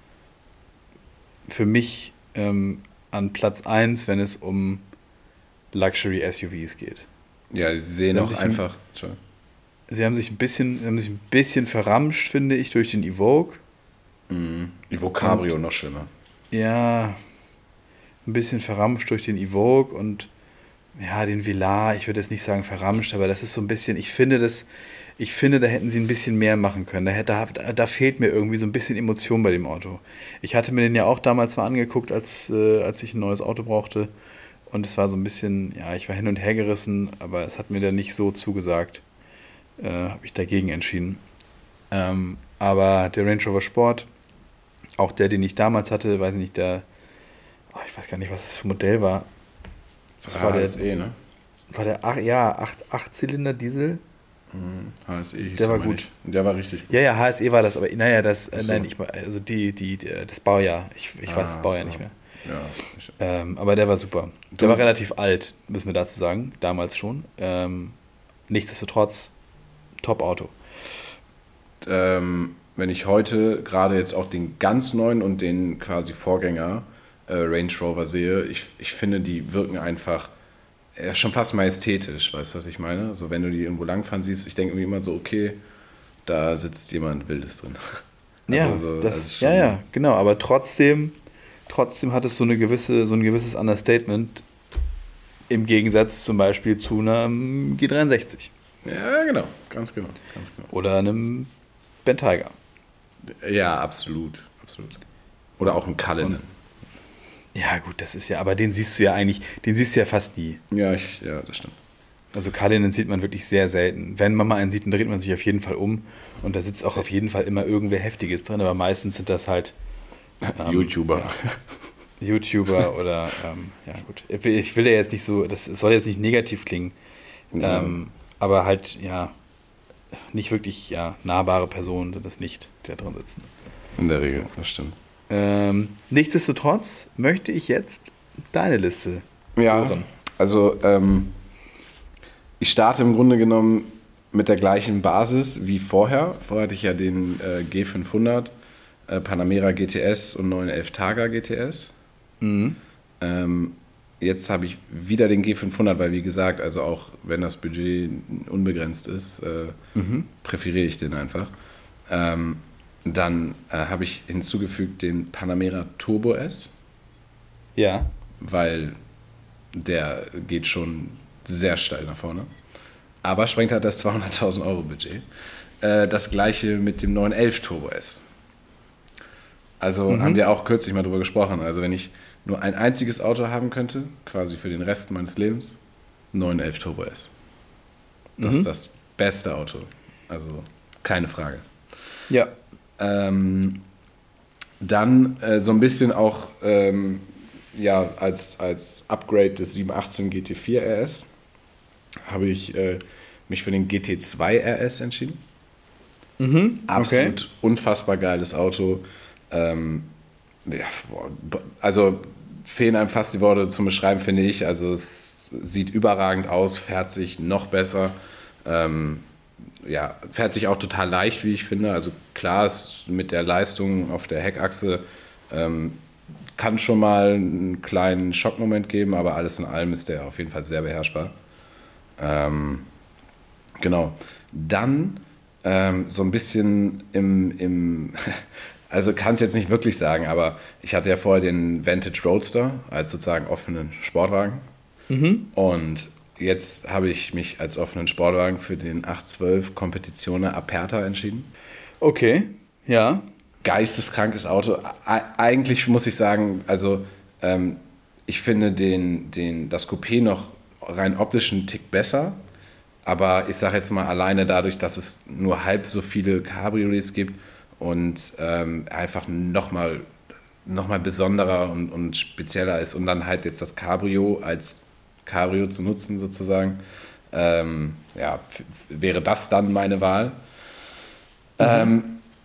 für mich ähm, an Platz eins, wenn es um Luxury-S U Vs geht. Ja, sie sehen Sie haben auch sich einfach. Schon. Sie haben sich ein bisschen, sie haben sich ein bisschen verramscht, finde ich, durch den Evoque. Mhm. Ivo Cabrio noch schlimmer. Ja, ein bisschen verramscht durch den Evoque und ja, den Velar, ich würde jetzt nicht sagen verramscht, aber das ist so ein bisschen, ich finde das, ich finde, da hätten sie ein bisschen mehr machen können. Da, hätte, da, da fehlt mir irgendwie so ein bisschen Emotion bei dem Auto. Ich hatte mir den ja auch damals mal angeguckt, als, äh, als ich ein neues Auto brauchte. Und es war so ein bisschen, ja, ich war hin und her gerissen, aber es hat mir dann nicht so zugesagt. Äh, habe ich dagegen entschieden. Ähm, aber der Range Rover Sport, auch der, den ich damals hatte, weiß nicht, der, oh, ich weiß gar nicht, was das für ein Modell war. Das war der, H S E, ne? war der, ach, ja, acht Zylinder Diesel. Mhm. H S E hieß Der war aber gut. nicht. Der war richtig gut. Ja, ja, H S E war das, aber naja, das, äh, Ach so. nein, ich, also die, die, die, das Baujahr, ich, ich weiß das Ah, Baujahr so. nicht mehr. Ja. Ich, Ähm, aber der war super. Du- Der war relativ alt, müssen wir dazu sagen, damals schon. Ähm, nichtsdestotrotz, Top-Auto. ähm, wenn ich heute gerade jetzt auch den ganz neuen und den quasi Vorgänger äh, Range Rover sehe, ich, ich finde, die wirken einfach äh, schon fast majestätisch, weißt du, was ich meine? Also wenn du die irgendwo langfahren siehst, ich denke mir immer so, okay, da sitzt jemand Wildes drin. Also Ja, so, das, also schon- ja, ja, genau, aber trotzdem, trotzdem hat es so eine gewisse, so ein gewisses Understatement im Gegensatz zum Beispiel zu einem G dreiundsechzig Ja, genau, ganz genau, ganz genau. oder einem Bentayga. Ja, absolut, absolut. Oder auch ein Cullinan. Ja, gut, das ist ja, aber den siehst du ja eigentlich, den siehst du ja fast nie. Ja, ich, ja, das stimmt. Also Cullinan sieht man wirklich sehr selten. Wenn man mal einen sieht, dann dreht man sich auf jeden Fall um. Und da sitzt auch auf jeden Fall immer irgendwer Heftiges drin, aber meistens sind das halt ähm, YouTuber. YouTuber oder, ähm, ja gut. Ich will, ich will ja jetzt nicht so, das soll jetzt nicht negativ klingen, Ja. ähm, aber halt, ja, nicht wirklich, ja, nahbare Personen sind das nicht, die da drin sitzen. In der Regel, das stimmt. Ähm, nichtsdestotrotz möchte ich jetzt deine Liste Ja, hören. also ähm, ich starte im Grunde genommen mit der gleichen Basis wie vorher. Vorher hatte ich ja den äh, G fünfhundert, äh, Panamera G T S und neun elf Targa G T S. Mhm. Ähm, jetzt habe ich wieder den G fünfhundert, weil wie gesagt, also auch wenn das Budget unbegrenzt ist, äh, Mhm. präferiere ich den einfach. Ähm, dann äh, habe ich hinzugefügt den Panamera Turbo S, Ja. weil der geht schon sehr steil nach vorne. Aber sprengt halt das zweihunderttausend Euro Budget. Äh, das gleiche mit dem neun elf Turbo S. Also mhm. haben wir auch kürzlich mal drüber gesprochen. Also wenn ich nur ein einziges Auto haben könnte, quasi für den Rest meines Lebens, neun elf Turbo S. Das mhm. ist das beste Auto. Also keine Frage. Ja. Ähm, dann äh, so ein bisschen auch ähm, ja, als, als Upgrade des sieben achtzehn G T vier R S habe ich äh, mich für den G T zwei R S entschieden. Mhm, okay. Absolut unfassbar geiles Auto. Ähm, ja, also fehlen einem fast die Worte zum Beschreiben, finde ich. Also es sieht überragend aus, fährt sich noch besser. Ähm, ja, fährt sich auch total leicht, wie ich finde. Also klar, ist mit der Leistung auf der Heckachse ähm, kann schon mal einen kleinen Schockmoment geben, aber alles in allem ist der auf jeden Fall sehr beherrschbar. Ähm, genau. Dann ähm, so ein bisschen im, im also kann es jetzt nicht wirklich sagen, aber ich hatte ja vorher den Vantage Roadster als sozusagen offenen Sportwagen. Mhm. Und jetzt habe ich mich als offenen Sportwagen für den acht zwölf Competizione Aperta entschieden. Okay, ja. Geisteskrankes Auto. Eigentlich muss ich sagen, also ähm, ich finde den, den, das Coupé noch rein optisch einen Tick besser. Aber ich sage jetzt mal alleine dadurch, dass es nur halb so viele Cabriolets gibt und ähm, einfach nochmal noch mal besonderer und, und spezieller ist und dann halt jetzt das Cabrio als Cabrio zu nutzen sozusagen, ähm, ja, f- wäre das dann meine Wahl. Mhm. Ähm,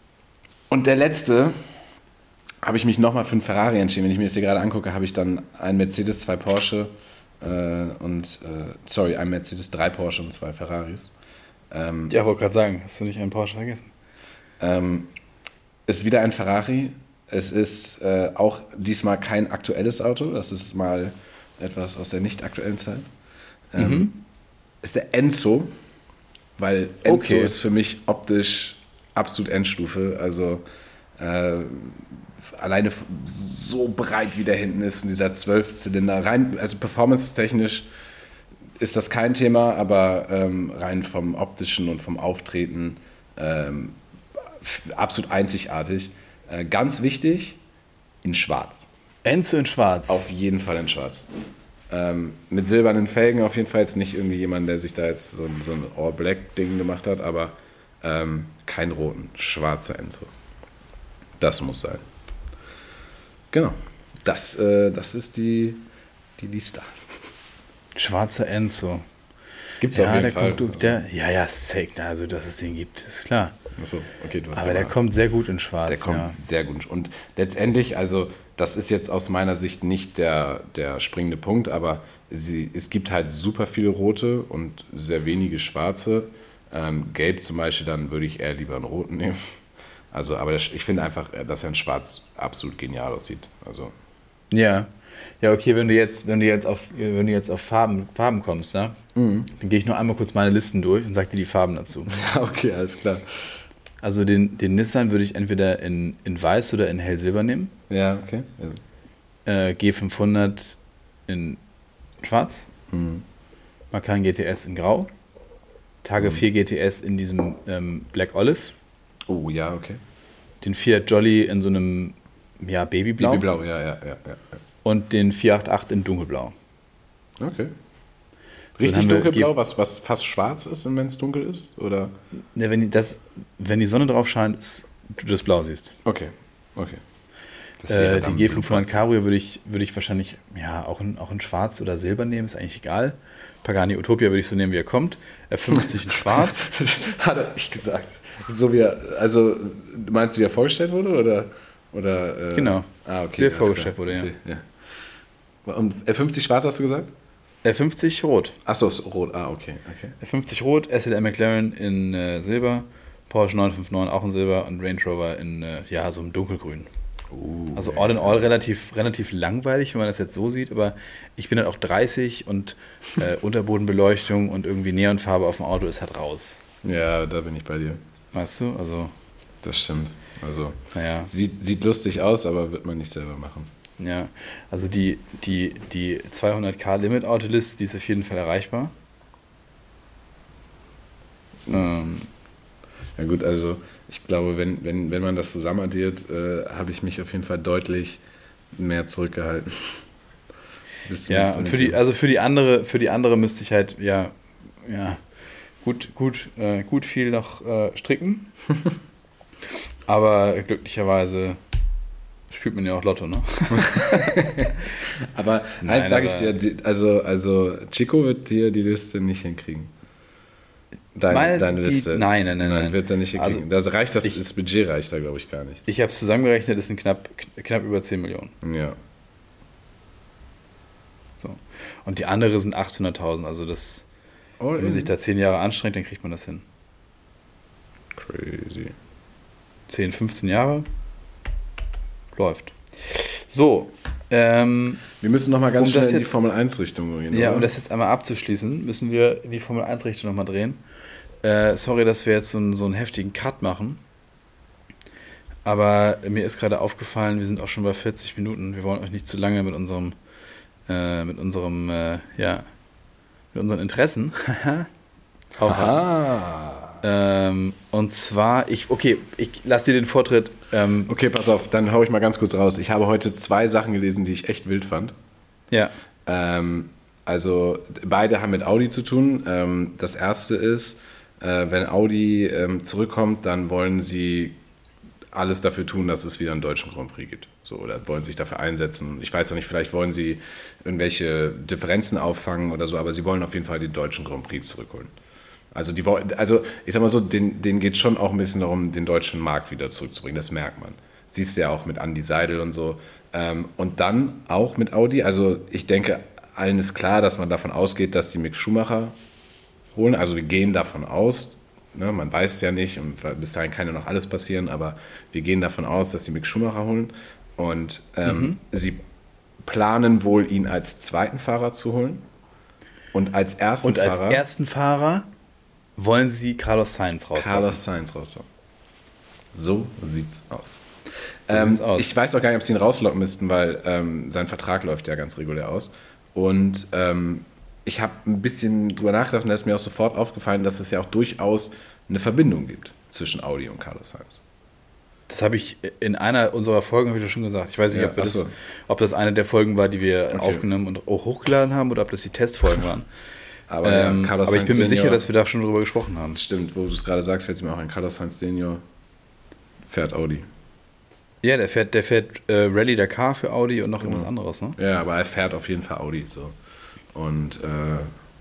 und der letzte habe ich mich nochmal für einen Ferrari entschieden. Wenn ich mir das hier gerade angucke, habe ich dann einen Mercedes, zwei Porsche äh, und, äh, sorry, einen Mercedes, drei Porsche und zwei Ferraris. Ähm, ja, wollte gerade sagen, hast du nicht einen Porsche vergessen? Ähm, ist wieder ein Ferrari. Es ist äh, auch diesmal kein aktuelles Auto. Das ist mal etwas aus der nicht aktuellen Zeit. Ähm, mhm. Ist der Enzo, weil Enzo okay. ist für mich optisch absolut Endstufe. Also äh, alleine so breit wie der hinten ist und dieser Zwölfzylinder. Rein, also performance-technisch ist das kein Thema, aber ähm, rein vom optischen und vom Auftreten ähm, absolut einzigartig. Äh, ganz wichtig, in schwarz. Enzo in schwarz? Auf jeden Fall in schwarz. Ähm, mit silbernen Felgen auf jeden Fall jetzt nicht irgendwie jemand, der sich da jetzt so, so ein All-Black-Ding gemacht hat, aber ähm, kein roten, schwarzer Enzo. Das muss sein. Genau. Das, äh, das ist die, die Lista. Schwarzer Enzo. Gibt es ja, auf jeden der Fall. Kommt, der, ja, ja, safe, also dass es den gibt, ist klar. Achso, okay, du hast aber der mal, kommt sehr gut in schwarz. Der kommt ja. sehr gut. Und letztendlich, also das ist jetzt aus meiner Sicht nicht der, der springende Punkt, aber sie, es gibt halt super viele rote und sehr wenige schwarze. Ähm, Gelb zum Beispiel, dann würde ich eher lieber einen roten nehmen. Also, aber ich finde einfach, dass er in schwarz absolut genial aussieht. Also. Ja. Ja, okay, wenn du jetzt, wenn du jetzt auf, wenn du jetzt auf Farben, Farben kommst, ne? Mhm. Dann gehe ich nur einmal kurz meine Listen durch und sag dir die Farben dazu. Okay, alles klar. Also den, den Nissan würde ich entweder in, in weiß oder in hellsilber nehmen. Ja, okay. Ja. Äh, G fünfhundert in schwarz. Mhm. Macan G T S in grau. Targa mhm. vier G T S in diesem ähm, Black Olive. Oh, ja, okay. Den Fiat Jolly in so einem ja, Babyblau. Babyblau, ja, ja, ja, ja. Und den vier acht acht in dunkelblau. Okay. Richtig so, dunkelblau, was, was fast schwarz ist, wenn es dunkel ist? Oder? Ja, wenn, die, das, wenn die Sonne drauf scheint, ist, du das Blau siehst. Okay, okay. Äh, die G fünfhundert Cabrio würde ich, würd ich wahrscheinlich ja, auch, in, auch in schwarz oder silber nehmen, ist eigentlich egal. Pagani Utopia würde ich so nehmen, wie er kommt. F fünfzig in schwarz. Hat er nicht gesagt. So wie er, also meinst du, wie er vorgestellt wurde? Oder, oder, äh, genau. Ah, okay. Wie er vorgestellt wurde, okay, ja. ja. Und F fünfzig schwarz hast du gesagt? F fünfzig rot. Achso, rot, ah, okay. okay. F fünfzig rot, S L M McLaren in äh, Silber, Porsche neun fünf neun auch in Silber und Range Rover in äh, ja, so einem dunkelgrün. Uh, also all in all relativ, relativ langweilig, wenn man das jetzt so sieht, aber ich bin halt auch dreißig und äh, Unterbodenbeleuchtung und irgendwie Neonfarbe auf dem Auto ist halt raus. Ja, da bin ich bei dir. Weißt du, also... Das stimmt. Also, naja. sieht, sieht lustig aus, aber wird man nicht selber machen. Ja, also die, die, die zweihunderttausend Limit Autolist, die ist auf jeden Fall erreichbar. Ähm, Ja gut, also ich glaube, wenn, wenn, wenn man das zusammen addiert, äh, habe ich mich auf jeden Fall deutlich mehr zurückgehalten. Bis zum Ja, und für die, also für die andere, für die andere müsste ich halt, ja, ja, gut, gut, äh, gut viel noch äh, stricken. Aber glücklicherweise spielt man ja auch Lotto, ne? Aber Nein, eins sage ich aber- dir, die- also, also Chico wird hier die Liste nicht hinkriegen. Deine, Meine- deine die- Liste. nein, nein, nein, nein. wird er nicht hinkriegen. Also, das reicht, das, ich- das Budget reicht da, glaube ich, gar nicht. Ich habe es zusammengerechnet, es sind knapp, knapp über zehn Millionen. Ja. So. Und die andere sind achthunderttausend. Also das, All wenn man in. sich da zehn Jahre anstrengt, dann kriegt man das hin. Crazy. zehn, fünfzehn Jahre läuft. So, ähm, Wir müssen noch mal ganz Um schnell das in die jetzt- Formel eins Richtung gehen. ja, oder? um das jetzt einmal abzuschließen, müssen wir die Formel eins Richtung nochmal drehen. Äh, sorry, dass wir jetzt so einen, so einen heftigen Cut machen. Aber mir ist gerade aufgefallen, wir sind auch schon bei vierzig Minuten. Wir wollen euch nicht zu lange mit unserem, äh, mit unserem, äh, ja, mit unseren Interessen aufhalten. Aha. Ähm, und zwar, ich, okay, ich lasse dir den Vortritt. Ähm, Okay, pass auf, dann hau ich mal ganz kurz raus. Ich habe heute zwei Sachen gelesen, die ich echt wild fand. ja, Ähm, also beide haben mit Audi zu tun. Ähm, das erste ist, äh, wenn Audi ähm, zurückkommt, dann wollen sie alles dafür tun, dass es wieder einen deutschen Grand Prix gibt. So, oder wollen sich dafür einsetzen. Ich weiß noch nicht, vielleicht wollen sie irgendwelche Differenzen auffangen oder so, aber sie wollen auf jeden Fall den deutschen Grand Prix zurückholen. Also, die, wollen- also ich sag mal so, denen, denen geht es schon auch ein bisschen darum, den deutschen Markt wieder zurückzubringen. Das merkt man. Siehst du ja auch mit Andy Seidel und so. Ähm, und dann auch mit Audi. Also ich denke, allen ist klar, dass man davon ausgeht, dass die Mick Schumacher holen. Also wir gehen davon aus, ne, man weiß es ja nicht und bis dahin kann ja noch alles passieren, aber wir gehen davon aus, dass die Mick Schumacher holen. Und ähm, Mhm. sie planen wohl, ihn als zweiten Fahrer zu holen. Und als ersten und als Fahrer ersten Fahrer wollen sie Carlos Sainz raus. Carlos Sainz rauslocken. So sieht's aus. So ähm, sieht's aus. Ich weiß auch gar nicht, ob sie ihn rauslocken müssten, weil ähm, sein Vertrag läuft ja ganz regulär aus. Und ähm, ich habe ein bisschen drüber nachgedacht und da ist mir auch sofort aufgefallen, dass es ja auch durchaus eine Verbindung gibt zwischen Audi und Carlos Sainz. Das habe ich in einer unserer Folgen hab ich das schon gesagt. Ich weiß nicht, Ja, ob, wir ach so. das, ob das eine der Folgen war, die wir Okay. aufgenommen und auch hochgeladen haben oder ob das die Testfolgen waren. Aber, ähm, ja, Carlos aber ich bin Sainz mir sicher, Senior- dass wir da schon drüber gesprochen haben. Stimmt, wo du es gerade sagst, fällt es mir auch ein. Carlos Sainz Senior fährt Audi. Ja, der fährt, der fährt äh, Rallye Dakar für Audi und noch Genau. irgendwas anderes, ne? Ja, aber er fährt auf jeden Fall Audi. So. Und äh,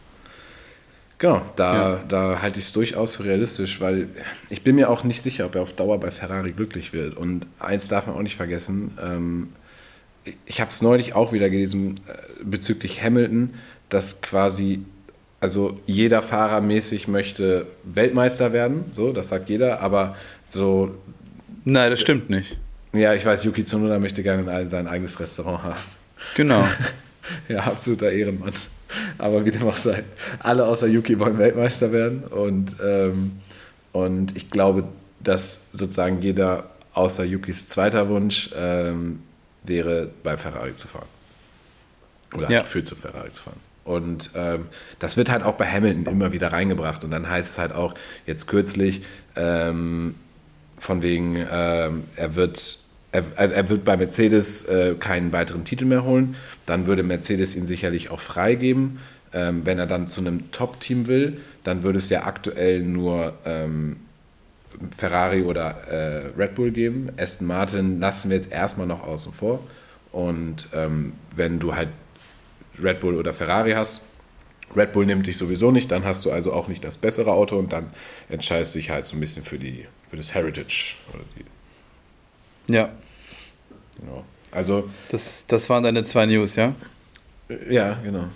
genau, da, Ja. da halte ich es durchaus für realistisch, weil ich bin mir auch nicht sicher, ob er auf Dauer bei Ferrari glücklich wird. Und eins darf man auch nicht vergessen, ähm, ich habe es neulich auch wieder gelesen äh, bezüglich Hamilton, dass quasi, also jeder Fahrer mäßig möchte Weltmeister werden, so, das sagt jeder, aber so, Nein, das stimmt nicht. ja, ich weiß, Yuki Tsunoda möchte gerne sein eigenes Restaurant haben. Genau. Ja, absoluter Ehrenmann. Aber wie dem auch sei, alle außer Yuki wollen Weltmeister werden. Und, ähm, und ich glaube, dass sozusagen jeder außer Yukis zweiter Wunsch ähm, wäre, bei Ferrari zu fahren. Oder Ja. halt für zu Ferrari zu fahren. Und ähm, das wird halt auch bei Hamilton immer wieder reingebracht. Und dann heißt es halt auch jetzt kürzlich, ähm, von wegen, ähm, er wird... Er, er wird bei Mercedes äh, keinen weiteren Titel mehr holen. Dann würde Mercedes ihn sicherlich auch freigeben. Ähm, wenn er dann zu einem Top-Team will, dann würde es ja aktuell nur ähm, Ferrari oder äh, Red Bull geben. Aston Martin lassen wir jetzt erstmal noch außen vor. Und ähm, wenn du halt Red Bull oder Ferrari hast, Red Bull nimmt dich sowieso nicht, dann hast du also auch nicht das bessere Auto und dann entscheidest du dich halt so ein bisschen für, die, für das Heritage. Oder die, Ja, genau. Also, das, das waren deine zwei News, ja? äh, ja, genau.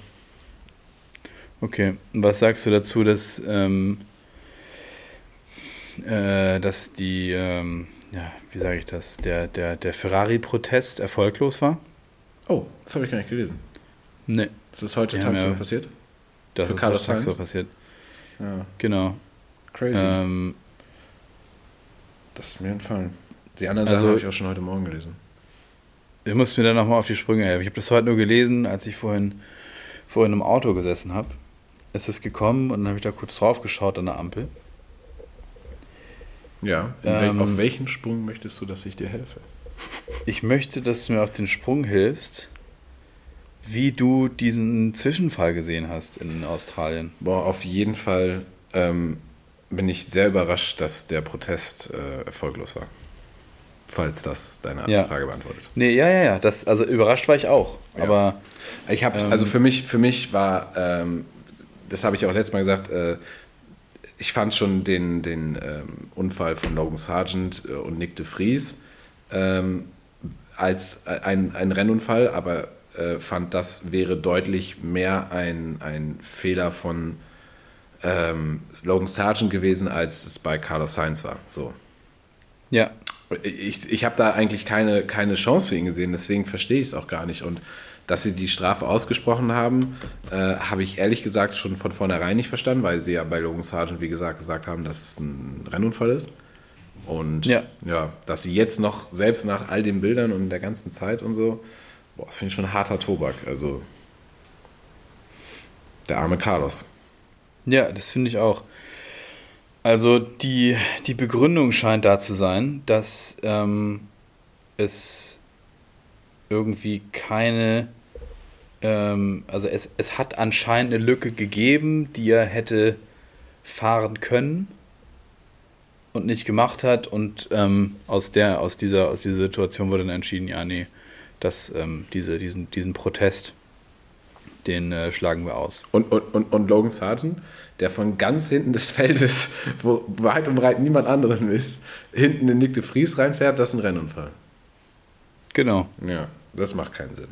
Okay. Und was sagst du dazu, dass, ähm, äh, dass die, ähm, ja, wie sage ich das, der, der, der Ferrari-Protest erfolglos war? Oh, das habe ich gar nicht gelesen. Nee, Das ist heute Die haben tagsüber ja- passiert? das Für ist Carlos was tagsüber Sainz? passiert. Ja, Genau. crazy. Ähm, das ist mir entfallen. Die anderen Also- Sachen habe ich auch schon heute Morgen gelesen. Ich muss mir da nochmal auf die Sprünge helfen. Ich habe das heute nur gelesen, als ich vorhin, vorhin im Auto gesessen habe. Es ist gekommen und dann habe ich da kurz drauf geschaut an der Ampel. Ja, Ähm, wel- auf welchen Sprung möchtest du, dass ich dir helfe? Ich möchte, dass du mir auf den Sprung hilfst, wie du diesen Zwischenfall gesehen hast in Australien. Boah, auf jeden Fall ähm, bin ich sehr überrascht, dass der Protest äh, erfolglos war. Falls das deine Ja. Frage beantwortet. Nee, ja, ja, ja. Das, also überrascht war ich auch. Ja. Aber Ich habe, Ähm, also für mich, für mich war, ähm, das habe ich auch letztes Mal gesagt, äh, ich fand schon den, den ähm, Unfall von Logan Sargent äh, und Nick de Vries ähm, als ein, ein Rennunfall, aber äh, fand, das wäre deutlich mehr ein, ein Fehler von ähm, Logan Sargent gewesen, als es bei Carlos Sainz war. So. ja, Ich, ich habe da eigentlich keine, keine Chance für ihn gesehen, deswegen verstehe ich es auch gar nicht. Und dass sie die Strafe ausgesprochen haben, äh, habe ich ehrlich gesagt schon von vornherein nicht verstanden, weil sie ja bei Logan Sargent, wie gesagt, gesagt haben, dass es ein Rennunfall ist. Und Ja. ja, dass sie jetzt noch, selbst nach all den Bildern und der ganzen Zeit und so, boah, das finde ich schon harter Tobak. Also der arme Carlos. ja, das finde ich auch. Also die, die Begründung scheint da zu sein, dass ähm, es irgendwie keine, ähm, also es, es hat anscheinend eine Lücke gegeben, die er hätte fahren können und nicht gemacht hat, und ähm, aus der, aus dieser, aus dieser Situation wurde dann entschieden, ja, nee, dass ähm, diese, diesen, diesen Protest, den äh, schlagen wir aus. Und, und, und, und Logan Sargent, der von ganz hinten des Feldes, wo weit und breit niemand anderen ist, hinten in Nick de Vries reinfährt, das ist ein Rennunfall. Genau. Ja, das macht keinen Sinn.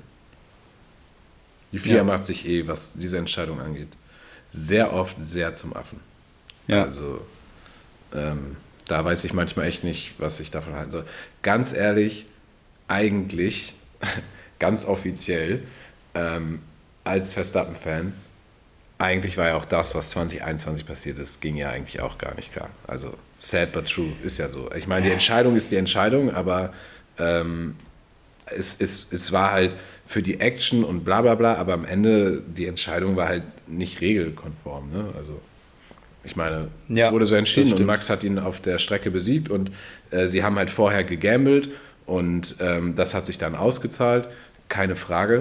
Die F I A Ja. macht sich eh, was diese Entscheidung angeht, sehr oft sehr zum Affen. Ja. Also, ähm, da weiß ich manchmal echt nicht, was ich davon halten soll. Ganz ehrlich, eigentlich, ganz offiziell, ähm, als Verstappen-Fan, eigentlich war ja auch das, was zwanzig einundzwanzig passiert ist, ging ja eigentlich auch gar nicht klar. Also, sad but true, ist ja so. Ich meine, die Entscheidung ist die Entscheidung, aber ähm, es, es, es war halt für die Action und bla bla bla, aber am Ende die Entscheidung war halt nicht regelkonform. Ne? Also, ich meine, Ja, es wurde so entschieden das und stimmt. Max hat ihn auf der Strecke besiegt und äh, sie haben halt vorher gegambelt und ähm, das hat sich dann ausgezahlt, keine Frage.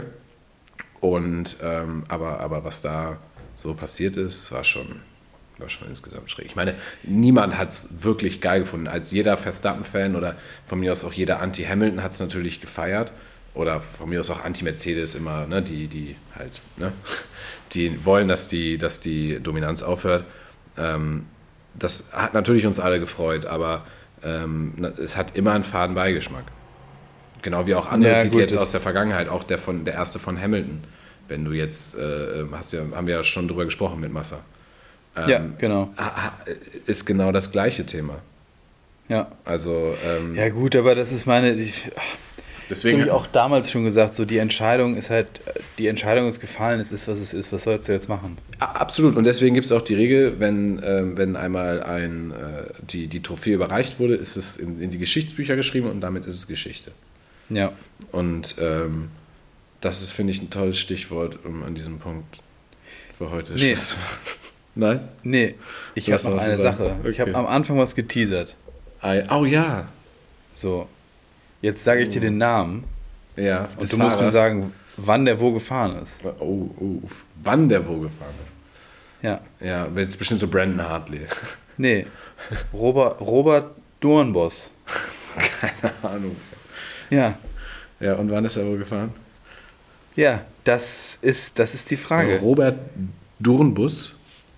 Und ähm, aber, aber was da so passiert ist, war schon, war schon insgesamt schräg. Ich meine, niemand hat es wirklich geil gefunden. Als jeder Verstappen-Fan oder von mir aus auch jeder Anti-Hamilton hat es natürlich gefeiert. Oder von mir aus auch Anti-Mercedes immer, ne, die, die halt, ne, die wollen, dass die, dass die Dominanz aufhört. Ähm, das hat natürlich uns alle gefreut, aber ähm, es hat immer einen faden Beigeschmack. Genau wie auch andere Ja, Titel gut, jetzt das- aus der Vergangenheit, auch der, von, der erste von Hamilton. Wenn du jetzt, äh, hast ja, haben wir ja schon drüber gesprochen mit Massa. Ähm, Ja, genau. ha- ha- Ist genau das gleiche Thema. Ja. Also ähm, Ja, gut, aber das ist meine. Ich, das deswegen habe ich auch damals schon gesagt, so die Entscheidung ist halt, die Entscheidung ist gefallen, es ist, was es ist, was sollst du jetzt machen? A- Absolut. Und deswegen gibt es auch die Regel, wenn, ähm, wenn einmal ein, äh, die, die Trophäe überreicht wurde, ist es in, in die Geschichtsbücher geschrieben und damit ist es Geschichte. Ja. Und ähm, das ist, finde ich, ein tolles Stichwort, um an diesem Punkt für heute Nee. Schluss zu machen. Nein? Nee, ich Du habe hast noch noch was eine zu sagen. Sache. Ich habe Okay. am Anfang was geteasert. Ei- Oh ja. So. Jetzt sage ich dir den Namen Ja, und du musst mir sagen, wann der wo gefahren ist. Oh, oh, wann der wo gefahren ist. Ja. Ja, das ist bestimmt so Brandon Hartley. Nee. Robert, Robert Dornbos. Keine Ahnung. Ja. Ja, und wann ist er wo gefahren? Ja, das ist, das ist die Frage. Robert Dornbus.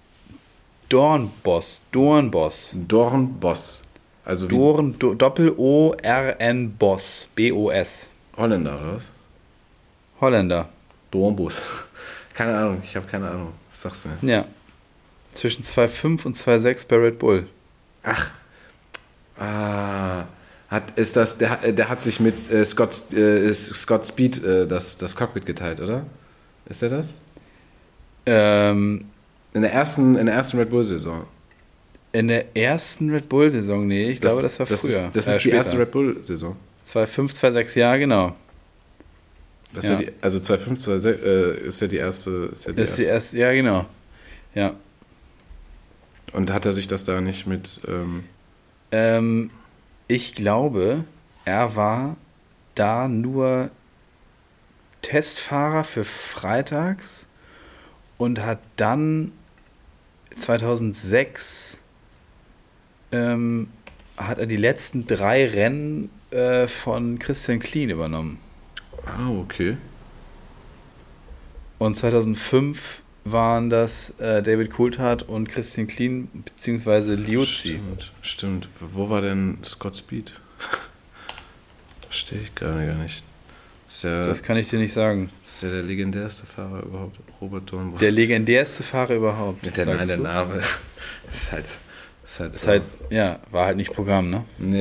Dornbos. Dornbos. Dornbos. Also wie Dorn, Do, Doppel-O-R-N Boss. B O S. Holländer, oder was? Holländer. Dornbus. Keine Ahnung, ich habe keine Ahnung. Sag's mir. Ja. Zwischen zwei Komma fünf und zwei Komma sechs bei Red Bull. Ach. Ah. Hat, ist das, der, der hat sich mit äh, Scott, äh, Scott Speed äh, das, das Cockpit geteilt, oder? Ist der das? Ähm, In der ersten, in der ersten Red Bull-Saison. in der ersten Red Bull-Saison, nee, ich glaube, das war das früher. Ist, das Äh, ist die später. erste Red Bull-Saison. zwei Komma fünf, zwei Komma sechs, ja, genau. Das ist ja. Ja. die, also zwei Komma fünf, zwei Komma sechs äh, ist ja die erste. Ist ja die Das ist die erste. erste, ja, genau. Ja. Und hat er sich das da nicht mit. Ähm, Ähm, ich glaube, er war da nur Testfahrer für freitags und hat dann zweitausendsechs ähm, hat er die letzten drei Rennen äh, von Christian Klien übernommen. Ah, okay. Und zweitausendfünf waren das äh, David Coulthard und Christian Klien beziehungsweise Liuzzi. Stimmt, stimmt. Wo war denn Scott Speed? Verstehe ich gar nicht. Ist der, Das kann ich dir nicht sagen. ist der der legendärste Fahrer überhaupt? Robert Dornbos. Der legendärste Fahrer überhaupt. der, nein, sagst der du? Name ist halt. Ist halt, Ist so. halt, ja, war halt nicht Programm, ne? Nee.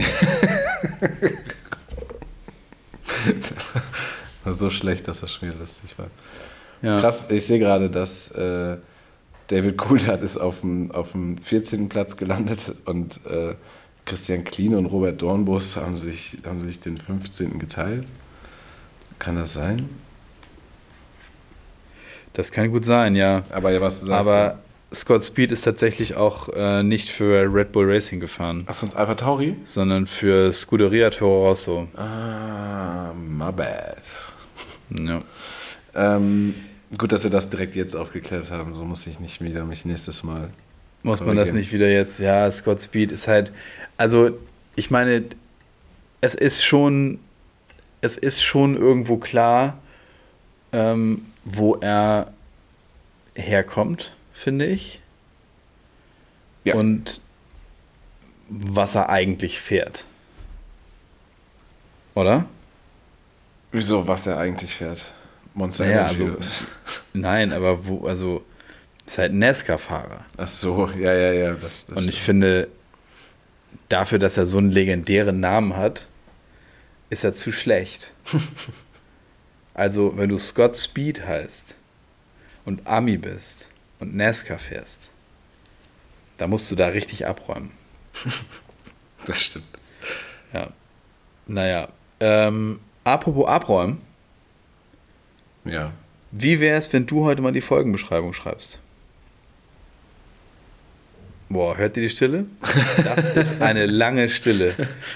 War so schlecht, dass das schon wieder lustig war. Ja. Krass, ich sehe gerade, dass äh, David Coulthard ist auf dem, auf dem vierzehnten Platz gelandet und äh, Christian Klien und Robert Dornbos haben sich, haben sich den fünfzehnten geteilt. Kann das sein? Das kann gut sein, ja. Aber ja, was du sagst. Aber Scott Speed ist tatsächlich auch äh, nicht für Red Bull Racing gefahren, Ach, sonst Alpha Tauri? sondern für Scuderia Toro Rosso. Ah, my bad. Ja. Ähm, gut, dass wir das direkt jetzt aufgeklärt haben. So muss ich nicht wieder mich nächstes Mal. Muss man das korrigieren. nicht wieder jetzt? Ja, Scott Speed ist halt, also ich meine, es ist schon, es ist schon irgendwo klar, ähm, wo er herkommt, finde ich. Ja. Und was er eigentlich fährt. Oder? Wieso, was er eigentlich fährt? Monster Naja, Energy. also- oder was? Nein, aber wo, also, ist halt ein NASCAR-Fahrer. Ach so, ja, ja, ja. Das, das Und ich stimmt. finde, dafür, dass er so einen legendären Namen hat, ist er zu schlecht. Also, wenn du Scott Speed heißt und Ami bist und NASCAR fährst, da musst du da richtig abräumen. Das stimmt. Ja. Naja. Ähm, apropos abräumen, Ja. wie wäre es, wenn du heute mal die Folgenbeschreibung schreibst? Boah, hört ihr die Stille? Das ist eine lange Stille.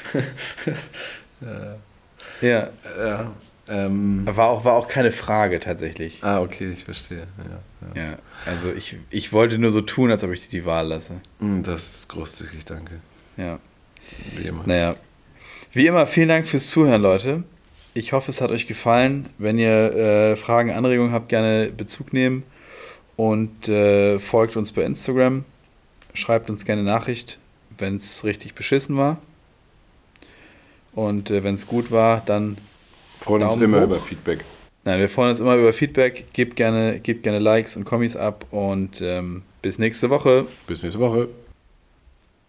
Ja, Ja. Ähm, war auch, war auch keine Frage tatsächlich. ah, okay, ich verstehe. Ja, ja. Ja, also ich, ich wollte nur so tun, als ob ich dir die Wahl lasse. Hm, Das ist großzügig, danke. Ja, Wie immer. naja. Wie immer, vielen Dank fürs Zuhören, Leute. Ich hoffe, es hat euch gefallen. Wenn ihr äh, Fragen, Anregungen habt, gerne Bezug nehmen und äh, folgt uns bei Instagram. Schreibt uns gerne Nachricht, wenn es richtig beschissen war. Und äh, wenn es gut war, dann Freuen uns Daumen immer hoch. über Feedback. Nein, wir freuen uns immer über Feedback. Gebt gerne, gebt gerne Likes und Kommis ab und ähm, bis nächste Woche. Bis nächste Woche.